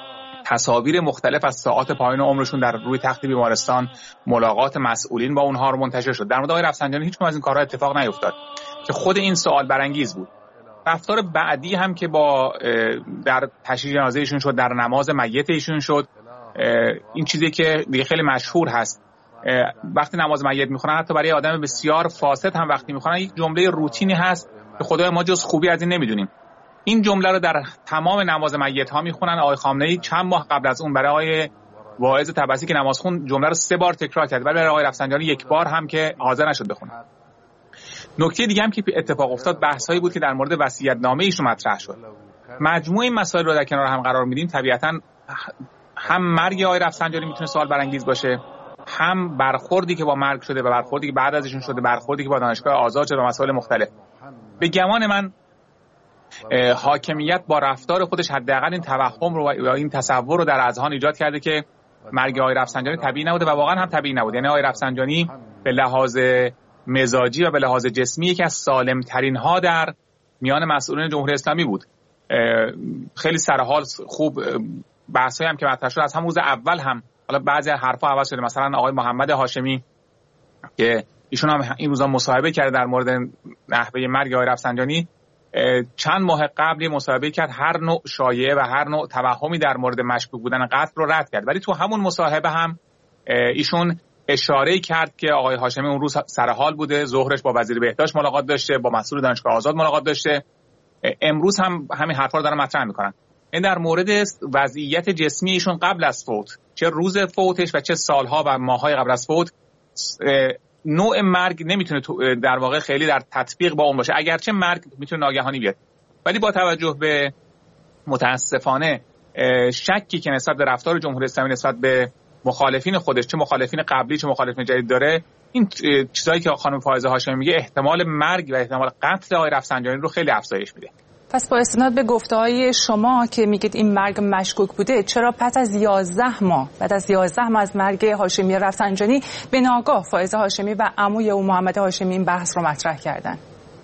تصاویر مختلف از ساعات پایین عمرشون در روی تخت بیمارستان، ملاقات مسئولین با اونها رو منتشر شد. در مورد آقای رفسنجانی هیچ کدوم از این کارها اتفاق نیفتاد که خود این سوال برانگیز بود. رفتار بعدی هم که با در تشییع جنازه ایشون شد، در نماز میت ایشون شد، این چیزی که دیگه خیلی مشهور هست. وقتی نماز میت میخونن، حتی برای آدم بسیار فاسد هم وقتی میخونن، یک جمله روتینی هست که خدای ما جز خوبی از این نمیدونیم. این جمله رو در تمام نماز میت ها میخونن. آقای خامنه‌ای چند ماه قبل از اون برای آقای واعظ طبسی که نماز خون جمله رو سه بار تکرار کرد، ولی برای آقای رفسنجانی یک بار هم که حاضر نشد بخونه. نکته دیگه هم که اتفاق افتاد بحثایی بود که در مورد وصیت‌نامه ایشون مطرح شد. مجموع این مسائل رو در کنار هم قرار میدیم. طبیعتاً هم مرگ آقای رفسنجانی میتونه سوال برانگیز باشه، هم برخوردی که با مرگ شده و برخوردی که بعد از ایشون شده، برخوردی که با دانشگاه آزاد شده و مسائل مختلف. به گمان من حاکمیت با رفتار خودش حداقل این توهم رو و این تصور رو در اذهان ایجاد کرده که مرگ آقای رفسنجانی طبیعی نبوده و واقعا هم طبیعی نبود. یعنی آقای رفسنجانی به لحاظ مزاجی و به لحاظ جسمی یکی از سالم ترین ها در میان مسئولین جمهوری اسلامی بود. خیلی سرحال خوب بحثایی هم که مطرح شد از همون روز اول هم، حالا بعضی حرفا عوض شده، مثلا آقای محمد هاشمی که ایشون هم این روزا مصاحبه کرده در مورد نحوه مرگ آقای رفسنجانی، چند ماه قبل مصاحبه کرد، هر نوع شایعه و هر نوع توهمی در مورد مشکوک بودن قتل رو رد کرد. ولی تو همون مصاحبه هم ایشون اشاره کرد که آقای هاشمی اون روز سرحال بوده، ظهرش با وزیر بهداشت ملاقات داشته، با مسئول دانشگاه آزاد ملاقات داشته. امروز هم همین حرفا رو دارن مطرح میکنن. این در مورد وضعیت جسمی ایشون قبل از فوت، چه روز فوتش و چه سالها و ماههای قبل از فوت، نوع مرگ نمیتونه در واقع خیلی در تطبیق با اون باشه، اگرچه مرگ میتونه ناگهانی بیاد، ولی با توجه به متاسفانه شکی که نسبت به رفتار جمهوری اسلامی نسبت به مخالفین خودش، چه مخالفین قبلی چه مخالفین جدید داره، این چیزایی که خانم فائزه هاشمی میگه احتمال مرگ و احتمال قتل آقای رفسنجانی رو خیلی افزایش میده. پس با استناد به گفته‌های شما که میگید این مرگ مشکوک بوده، چرا پس از یازده ماه بعد از یازده ماه از مرگ هاشمی رفسنجانی به ناگاه فائزه هاشمی و عموی او محمد هاشمی این بحث رو مطرح کردن؟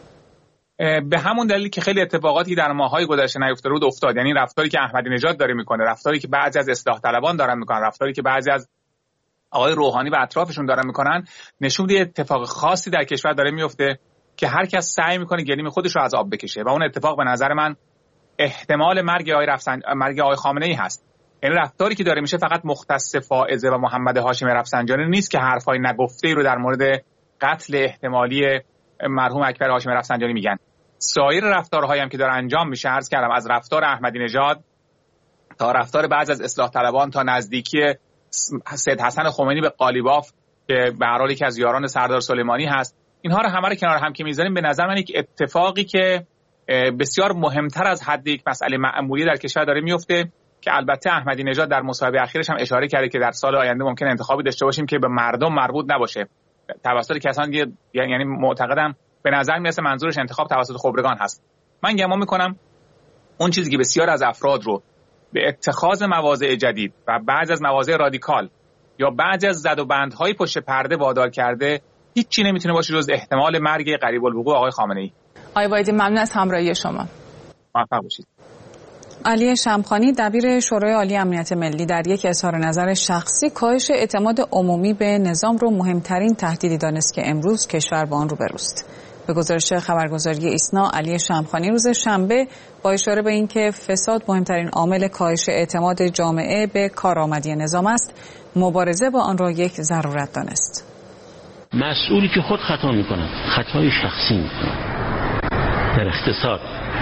به همون دلیلی که خیلی اتفاقاتی در ماه‌های گذشته نیفتاده بود افتاد، یعنی رفتاری که احمدی نژاد داره میکنه، رفتاری که بعضی از اصلاح طلبان دارن میکنن، رفتاری که بعضی از آقای روحانی و اطرافشون دارن میکنن، نشون میده اتفاق خاصی در کشور داره میفته که هر کس سعی میکنه گلیم خودش رو از آب بکشه و اون اتفاق به نظر من احتمال مرگ آقای رفسن... مرگ آقای خامنه‌ای هست. یعنی رفتاری که داره میشه فقط مختص فائزه و محمد هاشمی رفسنجانی نیست که حرفای نگفته ای رو در مورد قتل احتمالی مرحوم اکبر هاشمی رفسنجانی میگن. سایر رفتارهایی هم که داره انجام میشه، عرض کردم از رفتار احمدی نژاد تا رفتار بعضی از اصلاح طلبان تا نزدیکی سید حسن خمینی به قالیباف که به هر حال یکی از یاران سردار سلیمانی هست، اینها رو همه رو کنار هم که میذاریم به نظر من یک اتفاقی که بسیار مهمتر از حد یک مسئله معمولی در کشور داره میفته که البته احمدی نژاد در مصاحبه اخیرش هم اشاره کرده که در سال آینده ممکن انتخابی داشته باشیم که به مردم مربوط نباشه توسط کسانی، یعنی معتقدم به نظر میرسه منظورش انتخاب توسط خبرگان هست. من گمان میکنم اون چیزی که بسیار از افراد رو به اتخاذ مواضع جدید و بعضی از مواضع رادیکال یا بعضی از زد و بندهای پشت پرده وادار کرده، هیچی نمیتونه باشه جز احتمال مرگ قریب الوقوع آقای خامنه‌ای. آقای وایدی ممنون از همراهی شما. موفق باشید. علی شمخانی دبیر شورای عالی امنیت ملی در یک اظهار نظر شخصی کاهش اعتماد عمومی به نظام رو مهمترین تهدیدی دانست که امروز کشور با آن روبروست. به گزارش خبرگزاری ایسنا، علی شمخانی روز شنبه با اشاره به اینکه فساد مهمترین عامل کاهش اعتماد جامعه به کارآمدی نظام است، مبارزه با آن را یک ضرورت دانست. مسئولی که خود خطا میکنند، خطای شخصی میکنند در اقتصاد،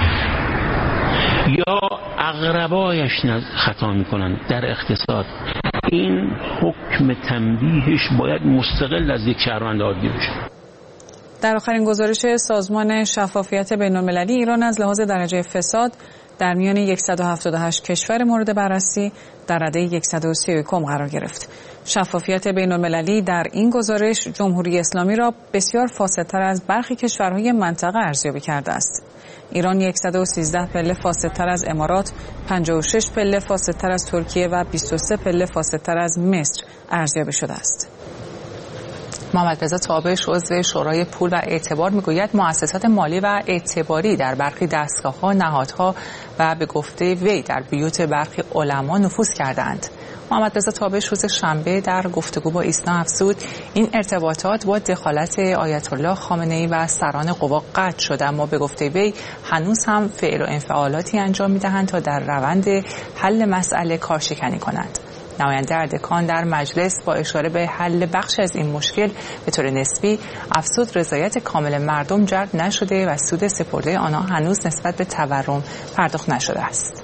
یا اقربایش خطا میکنند در اقتصاد، این حکم تنبیهش باید مستقل از یک شهروند عادی بشه. در آخرین گزارش سازمان شفافیت بین‌المللی، ایران از لحاظ درجه فساد در میان صد و هفتاد و هشت کشور مورد بررسی در رده صد و سی و یک قرار گرفت. شفافیت بین‌المللی در این گزارش جمهوری اسلامی را بسیار فاسدتر از برخی کشورهای منطقه ارزیابی کرده است. ایران صد و سیزده پله فاسدتر از امارات، پنجاه و شش پله فاسدتر از ترکیه و بیست و سه پله فاسدتر از مصر ارزیابی شده است. محمد رضا تابش عضو شورای پول و اعتبار میگوید مؤسسات مالی و اعتباری در برخی دستگاه‌ها، نهادها و به گفته وی در بیوت برخی علما نفوذ کردند. محمد رضا تابش روز شنبه در گفتگو با ایسنا افزود این ارتباطات با دخالت آیت الله خامنه‌ای و سران قوا قطع شده، اما به گفته وی هنوز هم فعل و انفعالاتی انجام می‌دهند تا در روند حل مسئله کارشکنی کنند. نماینده اردکان در مجلس با اشاره به حل بخش از این مشکل به طور نسبی افزود رضایت کامل مردم جلب نشده و سود سپرده آنها هنوز نسبت به تورم پرداخت نشده است.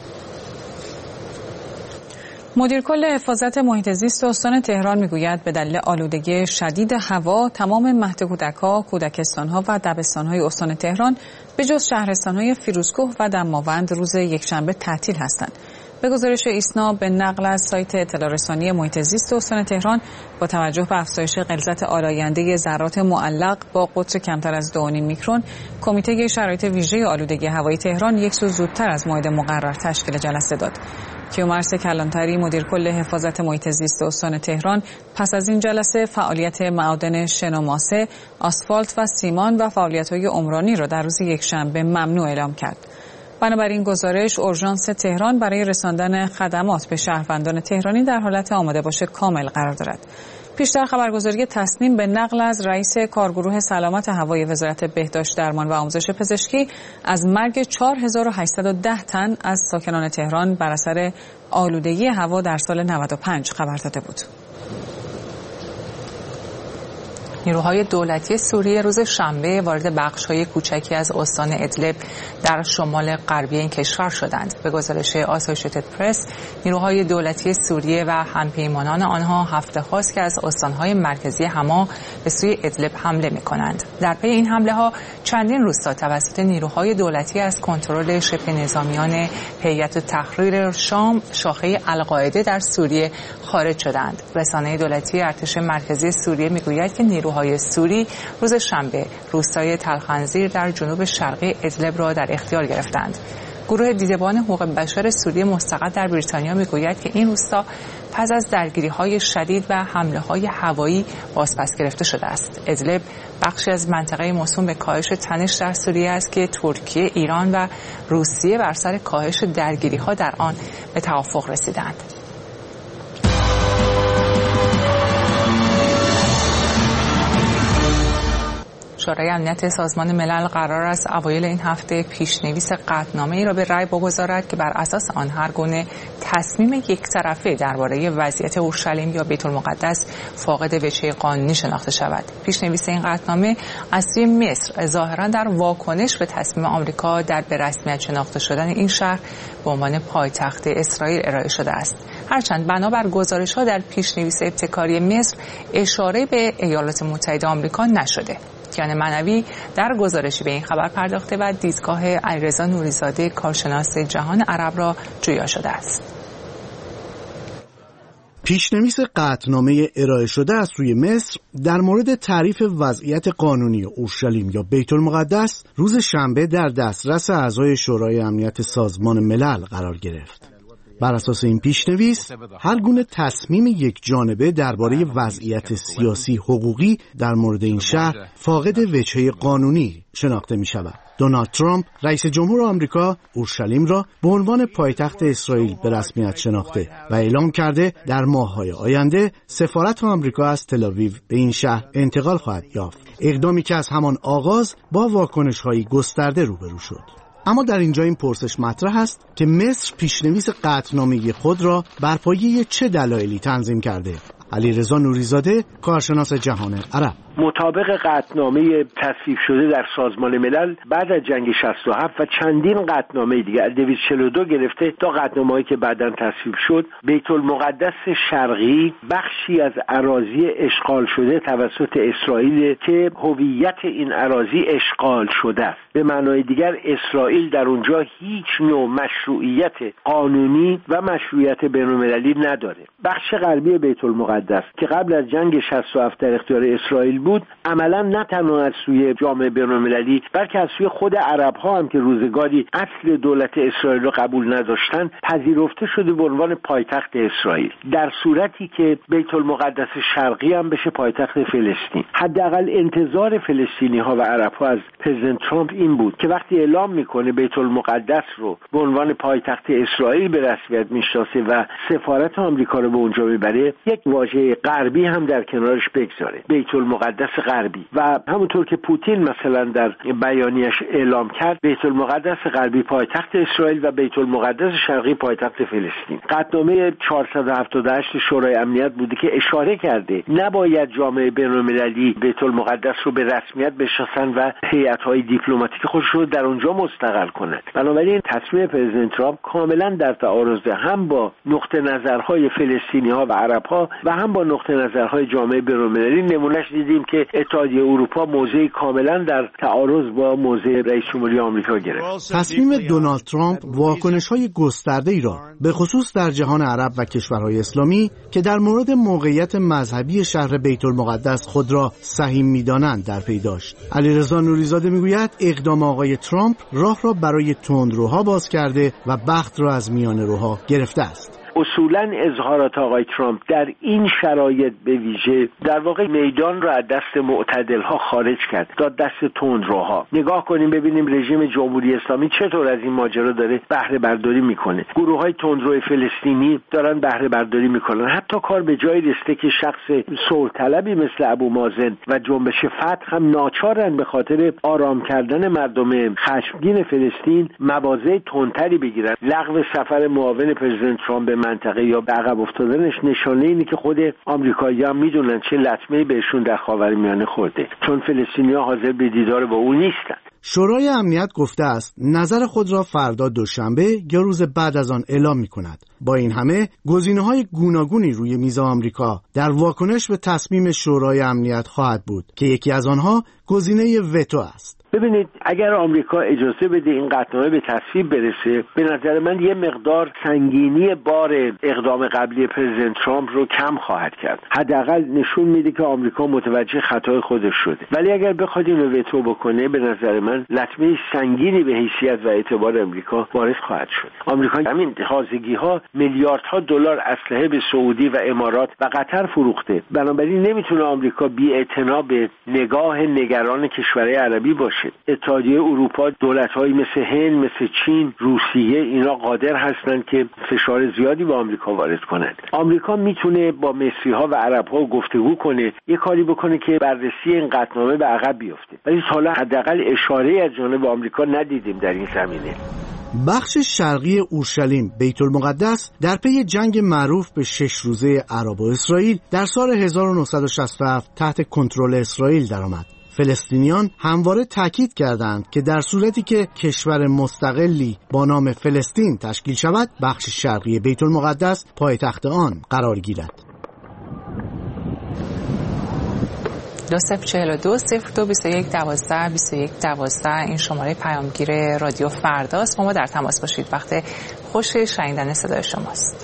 مدیر کل حفاظت محیط زیست استان تهران میگوید به دلیل آلودگی شدید هوا تمام مهد کودک‌ها، کودکستان‌ها و دبستان‌های استان تهران به جز شهرستان‌های فیروزکوه و دماوند روز یکشنبه تعطیل هستند. به گزارش ایسنا به نقل از سایت اطلاع رسانی محیط زیست استان تهران، با توجه به افزایش غلظت آلاینده ذرات معلق با قطر کمتر از دو و نیم میکرون، کمیته شرایط ویژه آلودگی هوایی تهران یک سو زودتر از موعد مقرر تشکیل جلسه داد. کیومرث کلانتری مدیر کل حفاظت محیط زیست استان تهران پس از این جلسه فعالیت معادن شن و ماسه، آسفالت و سیمان و فعالیت‌های عمرانی را در روز یکشنبه ممنوع اعلام کرد. بنابراین گزارش اورژانس تهران برای رساندن خدمات به شهروندان تهرانی در حالت آماده باش کامل قرار دارد. پیشتر خبرگزاری تصنیم به نقل از رئیس کارگروه سلامت هوایی وزارت بهداشت، درمان و آموزش پزشکی از مرگ چهار هزار و هشتصد و ده تن از ساکنان تهران بر اثر آلودگی هوا در سال نود و پنج خبر داده بود. نیروهای دولتی سوریه روز شنبه وارد بخش‌های کوچکی از استان ادلب در شمال غربی این کشور شدند. به گزارش آسوشییتد پرس، نیروهای دولتی سوریه و همپیمانان آنها هفته هاست که از استان‌های مرکزی حما به سوی ادلب حمله می‌کنند. در پی این حمله‌ها چندین روستا توسط نیروهای دولتی از کنترل شبه نظامیان هیئت تحریر شام شاخه القاعده در سوریه خارج شدند. رسانه دولتی ارتش مرکزی سوریه می‌گوید که نیروهای سوری روز شنبه روستای تلخنزیر در جنوب شرقی ادلب را در اختیار گرفتند. گروه دیدبان حقوق بشر سوریه مستقر در بریتانیا میگوید که این روستا پس از درگیری‌های شدید و حمله‌های هوایی بازپس گرفته شده است. ادلب بخشی از منطقه موسوم به کاهش تنش در سوریه است که ترکیه، ایران و روسیه بر سر کاهش درگیری‌ها در آن به توافق رسیدند. شورای امنیت سازمان ملل قرار است اوایل این هفته پیشنویس قطعنامه‌ای را به رأی بگذارد که بر اساس آن هر گونه تصمیم یک طرفه درباره وضعیت اورشلیم یا بیت المقدس فاقد وجه قانونی شناخته شود. پیشنویس این قطعنامه از سوی مصر ظاهراً در واکنش به تصمیم آمریکا در به رسمیت شناخته شدن این شهر به عنوان پایتخت اسرائیل ارائه شده است. هرچند بنابر گزارش‌ها در پیشنویس ابتکاری مصر اشاره به ایالات متحده آمریکا نشده. کیان معنوی در گزارشی به این خبر پرداخته و دیدگاه علیرضا نوریزاده کارشناس جهان عرب را جویا شده است. پیشنویس قطعنامه ارائه شده از سوی مصر در مورد تعریف وضعیت قانونی اورشلیم یا بیت المقدس روز شنبه در دسترس اعضای شورای امنیت سازمان ملل قرار گرفت. بر اساس این پیشنویس هر گونه تصمیم یک جانبه درباره وضعیت سیاسی حقوقی در مورد این شهر فاقد وجهه قانونی شناخته می شود. دونالد ترامپ رئیس جمهور آمریکا اورشلیم را به عنوان پایتخت اسرائیل به رسمیت شناخته و اعلام کرده در ماه‌های آینده سفارت آمریکا از تل‌آویو به این شهر انتقال خواهد یافت. اقدامی که از همان آغاز با واکنش‌های گسترده روبرو شد. اما در اینجا این پرسش مطرح است که مصر پیشنویس قطعنامه خود را بر پایه چه دلایلی تنظیم کرده؟ علیرضا نوریزاده کارشناس جهان عرب: مطابق قطعنامه تصویب شده در سازمان ملل بعد از جنگ شصت و هفت و چندین قطعنامه دیگه از دویست و چهل و دو گرفته تا قطعنامه‌ای که بعداً تصویب شد، بیت المقدس شرقی بخشی از اراضی اشغال شده توسط اسرائیل که هویت این اراضی اشغال شده است. به معنای دیگر اسرائیل در اونجا هیچ نوع مشروعیت قانونی و مشروعیت بین‌المللی نداره. بخش غربی بیت المقدس که قبل از جنگ شصت و هفت در اختیار اسرائیل بود، عملا نه تنها از سوی جامعه بین‌المللی بلکه از سوی خود عرب‌ها هم که روزگاری اصل دولت اسرائیل را قبول نداشتن پذیرفته شده به عنوان پایتخت اسرائیل، در صورتی که بیت المقدس شرقی هم بشه پایتخت فلسطین. حداقل انتظار فلسطینی‌ها و عرب‌ها از پرزیدنت ترامپ این بود که وقتی اعلام میکنه بیت المقدس رو به عنوان پایتخت اسرائیل به رسمیت میشناسه و سفارت آمریکا رو به اونجا میبره، یک واژه غربی هم در کنارش بگذاره، بیت المقدس غربی. و همونطور که پوتین مثلا در بیانیه‌اش اعلام کرد، بیت المقدس غربی پایتخت اسرائیل و بیت المقدس شرقی پایتخت فلسطین. قطعنامه چهارصد و هفتاد و هشت شورای امنیت بوده که اشاره کرده نباید جامعه بین‌المللی بیت المقدس رو به رسمیت بشناسن و هیئت‌های دیپلماتیک خودش رو در اونجا مستقر کنند. بنابراین تصمیم پرزیدنت ترامپ کاملا در تعارض هم با نقطه نظرهای فلسطینی‌ها و عرب‌ها و هم با نقطه نظرهای جامعه بین‌المللی. نمونهش دیدیم که اتحادیه اروپا موضعی کاملا در تعارض با موضع رئیس جمهوری آمریکا گرفت. تصمیم دونالد ترامپ واکنش‌های گسترده‌ای را به خصوص در جهان عرب و کشورهای اسلامی که در مورد موقعیت مذهبی شهر بیت المقدس خود را سهیم می‌دانند در پی داشت. علیرضا نوریزاده می‌گوید اقدام آقای ترامپ راه را برای تندروها باز کرده و بخت را از میان روها گرفته است. اصولاً اظهارات آقای ترامپ در این شرایط به ویژه در واقع میدان را از دست معتدل‌ها خارج کرد، داد دست تندروها. نگاه کنیم ببینیم رژیم جمهوری اسلامی چطور از این ماجرا داره بهره برداری میکنه. گروه‌های تندروی فلسطینی دارن بهره برداری میکنن. حتی کار به جای رسیده که شخص صلح طلبی مثل ابو مازن و جنبش فتح هم ناچارن به خاطر آرام کردن مردم خشمگین فلسطین مواضع تندتری بگیرن. لغو سفر معاون پرزیدنت ترامپ به منطقه یا به عقب افتادنش نشانه اینه که خود آمریکایی‌ها هم میدونن چه لطمه‌ای بهشون در خاورمیانه خورده، چون فلسطینی‌ها حاضر به دیدار با اون نیستن. شورای امنیت گفته است نظر خود را فردا دوشنبه یا روز بعد از آن اعلام می‌کند. با این همه گزینه‌های گوناگونی روی میز آمریکا در واکنش به تصمیم شورای امنیت خواهد بود که یکی از آنها گزینه وتو است. ببینید، اگر آمریکا اجازه بده این قطعنامه به تصویب برسه، به نظر من یه مقدار سنگینی بار اقدام قبلی پرزیدنت ترامپ رو کم خواهد کرد. حداقل نشون میده که آمریکا متوجه خطای خودش شده. ولی اگر بخواد اینو وتو بکنه، به نظر من لطمه سنگینی به حیثیت و اعتبار آمریکا وارد خواهد شد. آمریکا همین تازگی‌ها میلیاردها دلار اسلحه به سعودی و امارات و قطر فروخته. بنابراین نمیتونه آمریکا بی‌اعتنا به نگاه نگران کشورهای عربی باشه. اتحادیه اروپا، دولت‌هایی مثل هند، مثل چین، روسیه، اینا قادر هستند که فشار زیادی به آمریکا وارد کنند. آمریکا میتونه با مصری‌ها و عرب‌ها گفتگو کنه، یه کاری بکنه که بررسی این قطعنامه به عقب بیفته. ولی حالا حداقل اشاره‌ای از جانب آمریکا ندیدیم در این زمینه. بخش شرقی اورشلیم بیت المقدس در پی جنگ معروف به شش روزه عرب و اسرائیل در سال هزار و نهصد و شصت و هفت تحت کنترل اسرائیل درآمد. فلسطینیان همواره تاکید کردند که در صورتی که کشور مستقلی با نام فلسطین تشکیل شود، بخش شرقی بیت المقدس پایتخت آن قرار گیرد. دو صفر چهل و دو صفر دو بیست و یک دوازده بیست و یک دوازده این شماره پیامگیر رادیو فرداست. با ما در تماس باشید. وقت خوش شنیدن صدای شماست.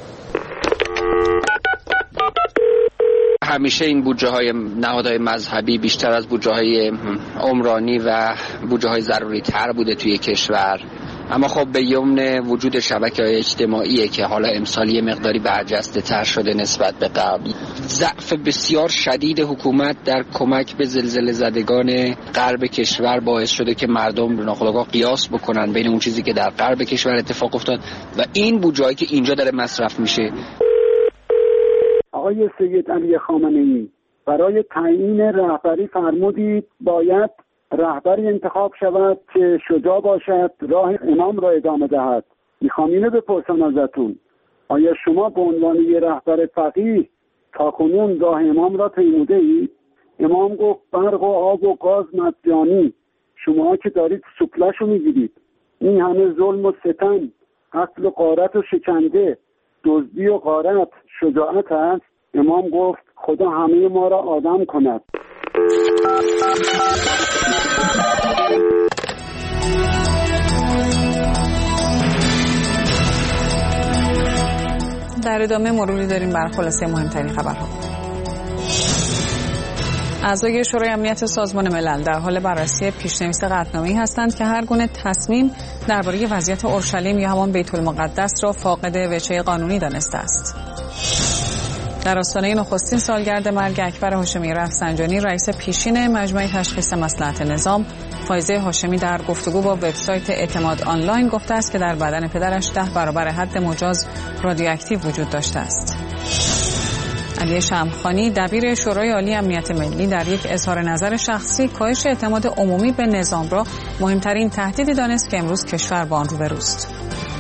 همیشه این بودجه های نهادهای مذهبی بیشتر از بودجه های عمرانی و بودجه های ضروری تر بوده توی کشور، اما خب به یمن وجود شبکه‌های اجتماعیه که حالا امسال یه مقداری برجسته تر شده نسبت به قبل. ضعف بسیار شدید حکومت در کمک به زلزله زدگان غرب کشور باعث شده که مردم ناخودآگاه قیاس بکنن بین اون چیزی که در غرب کشور اتفاق افتاد و این بودجه‌ای که اینجا داره مصرف میشه. آقای سید علی خامنه‌ای، برای تعیین رهبری فرمودید باید رهبری انتخاب شود که شجاع باشد راه امام را ادامه دهد. میخوام اینو بپرسم ازتون، آیا شما به عنوان یه رهبر فقیه تاکنون راه امام را پیموده اید؟ امام گفت برق و آب و گاز مجانی، شما که دارید سفله‌شو میگیرید. این همه ظلم و ستم، قتل و غارت و شکنجه، دزدی و غارت شجاعت است؟ امام گفت خدا همه ما را آدم کند. در ادامه مروری داریم بر خلاصه مهمترین خبرها. اعضای شورای امنیت سازمان ملل در حال بررسی پیشنویس قطعنامه‌ای هستند که هر گونه تصمیم درباره وضعیت اورشلیم یا همان بیت المقدس را فاقد وجه قانونی دانسته است. در آستانه نخستین سالگرد مرگ اکبر هاشمی رفسنجانی، رئیس پیشین مجمع تشخیص مصلحت نظام، فائزه هاشمی در گفتگو با وبسایت اعتماد آنلاین گفته است که در بدن پدرش ده برابر حد مجاز رادیواکتیو وجود داشته است. علی شمخانی، دبیر شورای عالی امنیت ملی، در یک اظهار نظر شخصی کاهش اعتماد عمومی به نظام را مهمترین تهدیدی دانست که امروز کشور با آن روبروست.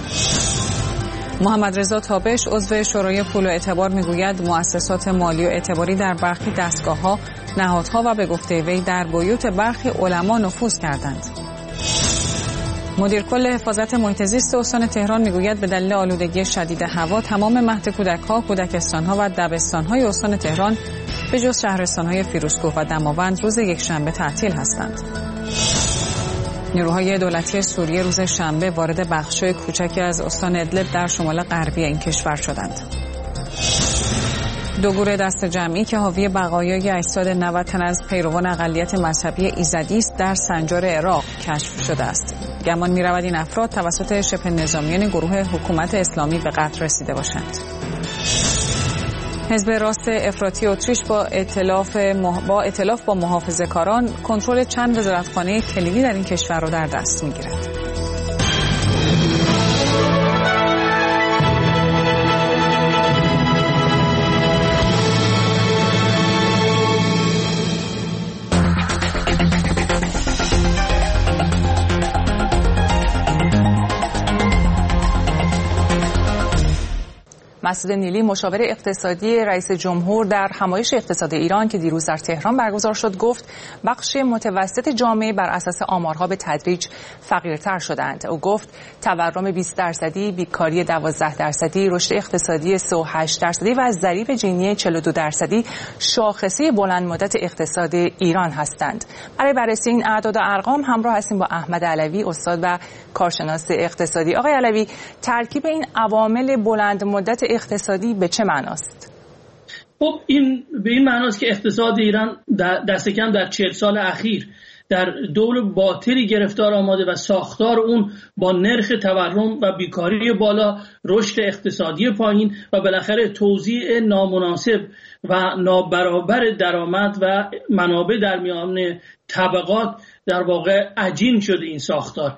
محمد رضا تابش، عضو شورای پول و اعتبار، میگوید مؤسسات مالی و اعتباری در برخی دستگاه‌ها، نهادها و به گفته وی در بیوت برخی علما نفوذ کردند. مدیر کل حفاظت محیط زیست استان تهران میگوید به دلیل آلودگی شدید هوا تمام مهد کودک‌ها، کودکستان‌ها و دبستان‌های استان تهران به جز شهرستان‌های فیروزکوه و دماوند روز یکشنبه تعطیل هستند. نیروهای دولتی سوریه روز شنبه وارد بخش‌های کوچکی از استان ادلب در شمال غربی این کشور شدند. دو گروه دست جمعی که حاوی بقایای اجساد نود تن از پیروان اقلیت مذهبی ایزدی است در سنجار عراق کشف شده است. گمان می‌رود این افراد توسط شبه نظامیان گروه حکومت اسلامی به قتل رسیده باشند. حزب راست افراطی اتریش با ائتلاف مح... با ائتلاف با محافظه‌کاران کنترل چند وزارتخانه کلیدی در این کشور را در دست می‌گیرد. مسعود نیلی مشاور اقتصادی رئیس جمهور در همایش اقتصاد ایران که دیروز در تهران برگزار شد گفت بخش متوسط جامعه بر اساس آمارها به تدریج فقیرتر شدند. او گفت تورم بیست درصدی، بیکاری دوازده درصدی، رشد اقتصادی سه و هشت درصدی و ضریب جینی چهل و دو درصدی شاخصه بلند مدت اقتصاد ایران هستند. برای بررسی این اعداد و ارقام همراه هستیم با احمد علوی، استاد و کارشناس اقتصادی. آقای علوی، ترکیب این عوامل بلند مدت اقتصادی به چه معناست؟ خب این به این معناست که اقتصاد ایران دست کم در چهل سال اخیر در دور باطلی گرفتار آمده و ساختار اون با نرخ تورم و بیکاری بالا، رشد اقتصادی پایین و بالاخره توزیع نامناسب و نابرابر درآمد و منابع در میان طبقات در واقع عجین شده این ساختار.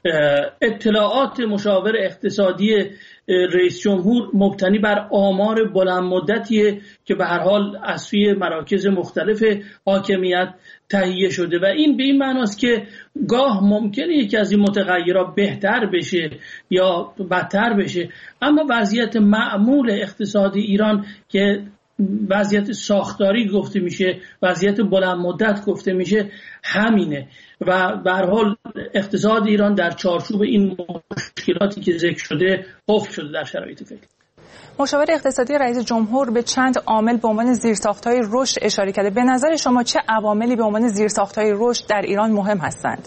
اطلاعات مشاور اقتصادی رئیس جمهور مبتنی بر آمار بلند مدتیه که به هر حال از سوی مراکز مختلف حاکمیت تهیه شده و این به این معناست که گاه ممکنه یکی از این متغیرات بهتر بشه یا بدتر بشه، اما وضعیت معمول اقتصادی ایران که وضعیت ساختاری گفته میشه، وضعیت بلند مدت گفته میشه، همینه و به هر حال اقتصاد ایران در چارچوب این مشکلاتی که ذکر شده قفل شده در شرایط فعلی. مشاور اقتصادی رئیس جمهور به چند عامل به عنوان زیرساخت‌های رشد اشاره کرده. به نظر شما چه عواملی به عنوان زیرساخت‌های رشد در ایران مهم هستند؟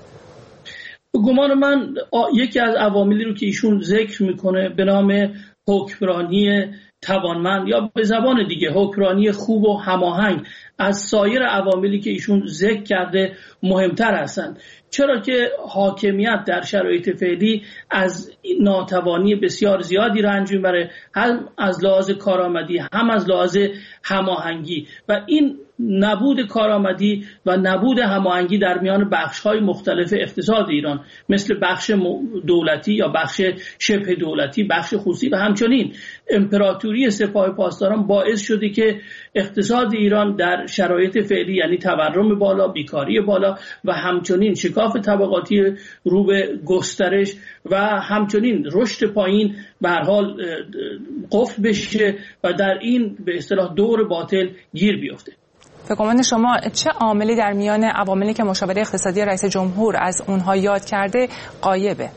گمان من یکی از عواملی رو که ایشون ذکر میکنه به نام حکمرانی توانمند یا به زبان دیگه حکمرانی خوب و هماهنگ از سایر عواملی که ایشون ذکر کرده مهمتر هستند، چرا که حاکمیت در شرایط فعلی از ناتوانی بسیار زیادی رنج میبره، هم از لحاظ کارآمدی هم از لحاظ هماهنگی و این نبود کارآمدی و نبود هماهنگی در میان بخش‌های مختلف اقتصاد ایران مثل بخش دولتی یا بخش شبه دولتی، بخش خصوصی و همچنین امپراتوری سپاه پاسداران باعث شده که اقتصاد ایران در شرایط فعلی یعنی تورم بالا، بیکاری بالا و همچنین شکاف طبقاتی رو به گسترش و همچنین رشد پایین به هر حال قفل بشه و در این به اصطلاح دور باطل گیر بیفته. به گمان شما چه عاملی در میان عواملی که مشاور اقتصادی رئیس جمهور از اونها یاد کرده غایبه؟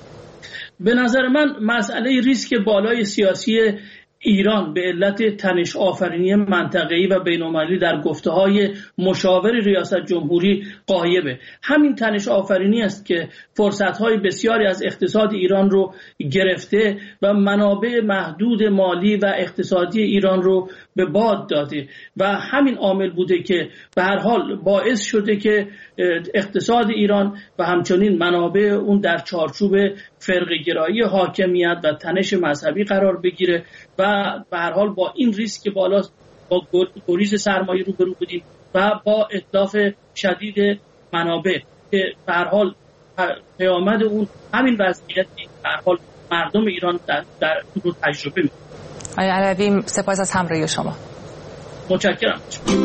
به نظر من مسئله ریسک بالای سیاسی ایران به علت تنش آفرینی منطقه‌ای و بین‌المللی در گفته‌های مشاور ریاست جمهوری غایبه. همین تنش آفرینی است که فرصت‌های بسیاری از اقتصاد ایران رو گرفته و منابع محدود مالی و اقتصادی ایران رو به باد داده و همین عامل بوده که به هر حال باعث شده که اقتصاد ایران و همچنین منابع اون در چارچوب فرقه‌گرایی حاکمیت و تنش مذهبی قرار بگیره و به هر حال با این ریسک بالا با گریز سرمایه روبرو بودیم و با اتلاف شدید منابع که به هر حال پیامد اون همین وضعیت به هر حال مردم ایران در, در رو تجربه می‌کنه. آقای علوی سپاس از همراهی شما. متشکرم.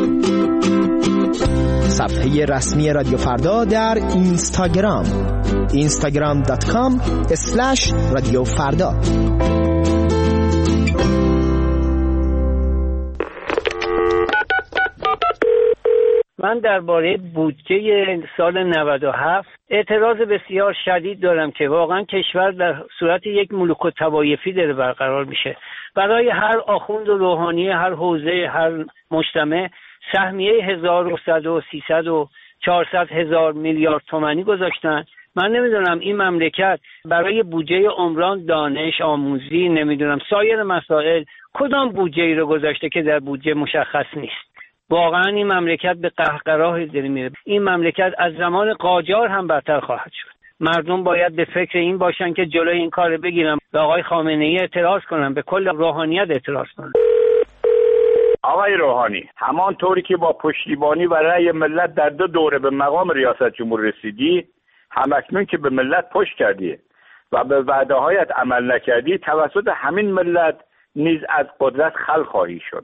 صفحه رسمی رادیو فردا در اینستاگرام اینستاگرام دات کام اسلش رادیو فردا. من درباره بودجه سال نود و هفت اعتراض بسیار شدید دارم که واقعا کشور در صورت یک ملوک و طوایفی داره برقرار میشه. برای هر آخوند و روحانی هر حوزه هر مجتمع سهمیه هزار و صد و سیصد و چهارصد هزار میلیارد تومانی گذاشتن. من نمیدونم این مملکت برای بودجه عمران، دانش آموزی، نمیدونم سایر مسائل کدام بودجه ای رو گذاشته که در بودجه مشخص نیست. واقعا این مملکت به قهقرا داره میره. این مملکت از زمان قاجار هم بدتر خواهد شد. مردم باید به فکر این باشن که جلوی این کار بگیرن، به آقای خامنه ای اعتراض کنن، به کل روحانیت اعتراض کنن. آقای روحانی، همان طوری که با پشتیبانی و رأی ملت در دو دوره به مقام ریاست جمهور رسیدی، همکنون که به ملت پشت کردی و به وعده هایت عمل نکردی، توسط همین ملت نیز از قدرت خلع خواهی شد.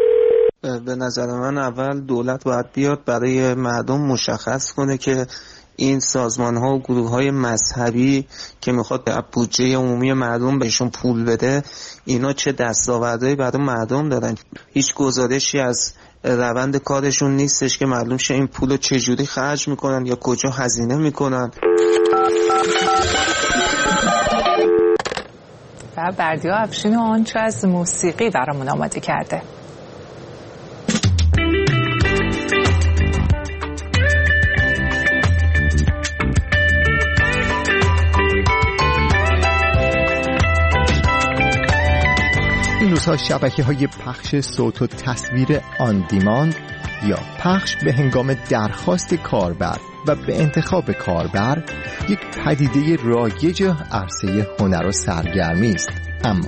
به نظر من اول دولت باید بیاد برای مردم مشخص کنه که این سازمان ها و گروه های مذهبی که میخواد از بودجه عمومی مردم بهشون پول بده، اینا چه دستاوردهایی برای مردم دارن؟ هیچ گزارشی از روند کارشون نیستش که معلوم شه این پولو چجوری خرج میکنن یا کجا هزینه میکنن. و بردیا افشین و آنچه از موسیقی برامون آماده کرده. این روزها شبکه‌های پخش صوت و تصویر آن دیماند یا پخش به هنگام درخواست کاربر و به انتخاب کاربر یک پدیده رایج عرصه هنر و سرگرمی است. اما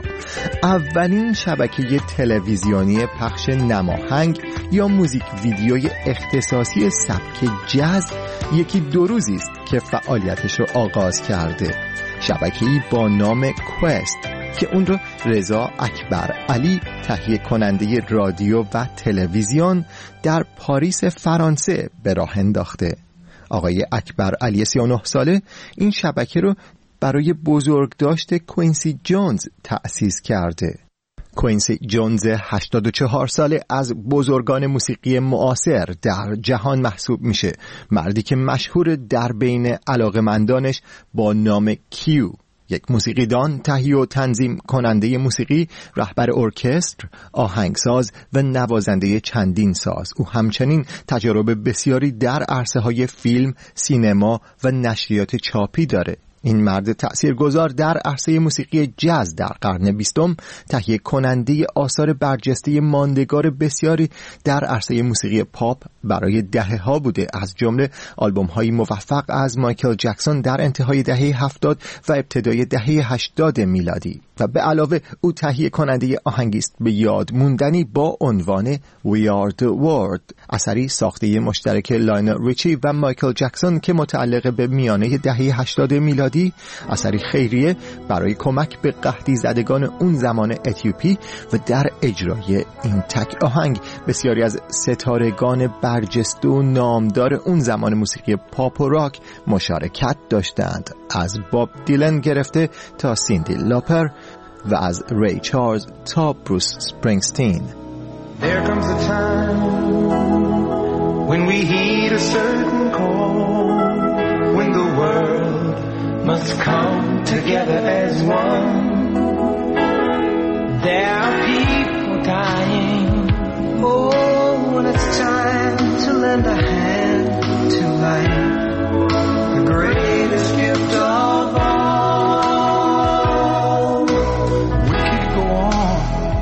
اولین شبکه تلویزیونی پخش نماهنگ یا موزیک ویدیوی اختصاصی سبک جاز یکی دو روزی است که فعالیتش رو آغاز کرده. شبکه‌ای با نام کوست که اون رو رضا اکبر علی تهیه کننده رادیو و تلویزیون در پاریس فرانسه به راه انداخته. آقای اکبر علی سی و نه ساله این شبکه رو برای بزرگداشت کوینسی جونز تأسیس کرده. کوینسی جونز هشتاد و چهار ساله از بزرگان موسیقی معاصر در جهان محسوب میشه. مردی که مشهور در بین علاقمندانش با نام کیو، یک موسیقیدان، تهیه و تنظیم کننده موسیقی، رهبر ارکستر، آهنگساز و نوازنده چندین ساز. او همچنین تجارب بسیاری در عرصه‌های فیلم، سینما و نشریات چاپی داره. این مرد تأثیرگذار در عرصه موسیقی جاز در قرن بیستم تهیه کننده آثار برجسته ماندگار بسیاری در عرصه موسیقی پاپ برای دهه‌ها بوده، از جمله آلبوم‌های موفق از مایکل جکسون در انتهای دهه هفتاد و ابتدای دهه هشتاد میلادی. و به علاوه او تهیه کننده آهنگی است به یاد موندنی با عنوان We Are The World، اثری ساخته مشترک لایونل ریچی و مایکل جکسون که متعلق به میانه دهه هشتاد میلادی، اثری خیریه برای کمک به قحطی زدگان اون زمان اتیوپی. و در اجرای این تک آهنگ بسیاری از ستارگان برجسته و نامدار اون زمان موسیقی پاپ و راک مشارکت داشتند، از باب دیلن گرفته تا سیندی لاپر و از ری چارلز تا بروس سپرینگستین. There comes a time when we heed a certain call, when the world must come together as one. There are people dying. Oh, when it's time to lend a hand to life, the greatest gift of all. We could go on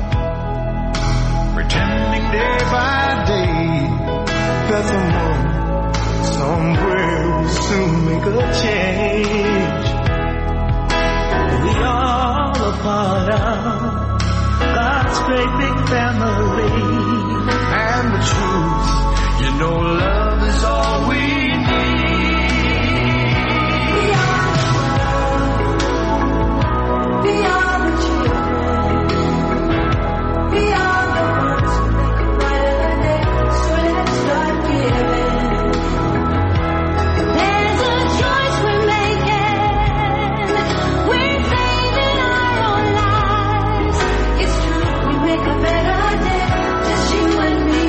pretending day by day that someone somewhere will soon make a change. We are a part of God's great big family, and the truth, you know, love is all we need. We are the world. We are the children. We are the ones who make a brighter day. So let's start giving. There's a choice we're making. We're saving our own lives. It's true, we make a better day. Just you and me.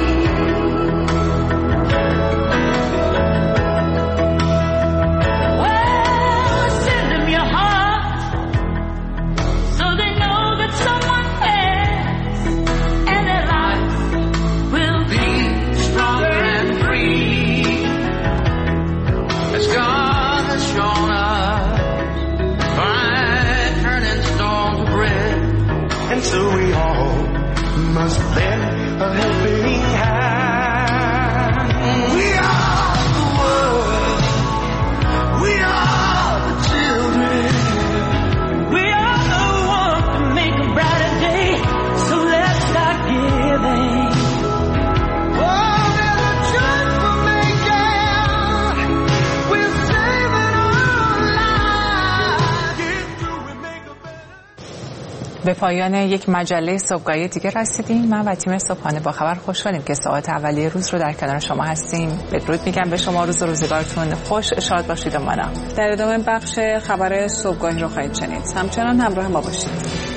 Well, send them your heart so they know that someone cares, and their lives will be stronger and free. As God has shown us by turning stone to bread, and so we all must lend a helping hand. We are the world. We are the children. We are the ones to make a brighter day. So let's start giving. Oh, there's a choice we're making. We're saving our lives. به پایان یک مجله صبحگاهی دیگه رسیدیم. من و تیم صبحانه با خبر خوشحالیم که ساعت اولیه روز رو در کنار شما هستیم. بدرود میگم به شما، روز و روزگارتون خوش، شاد باشید و مانا. در ادامه بخش خبر صبحگاهی رو خواهید شنید. همچنان همراه ما باشید.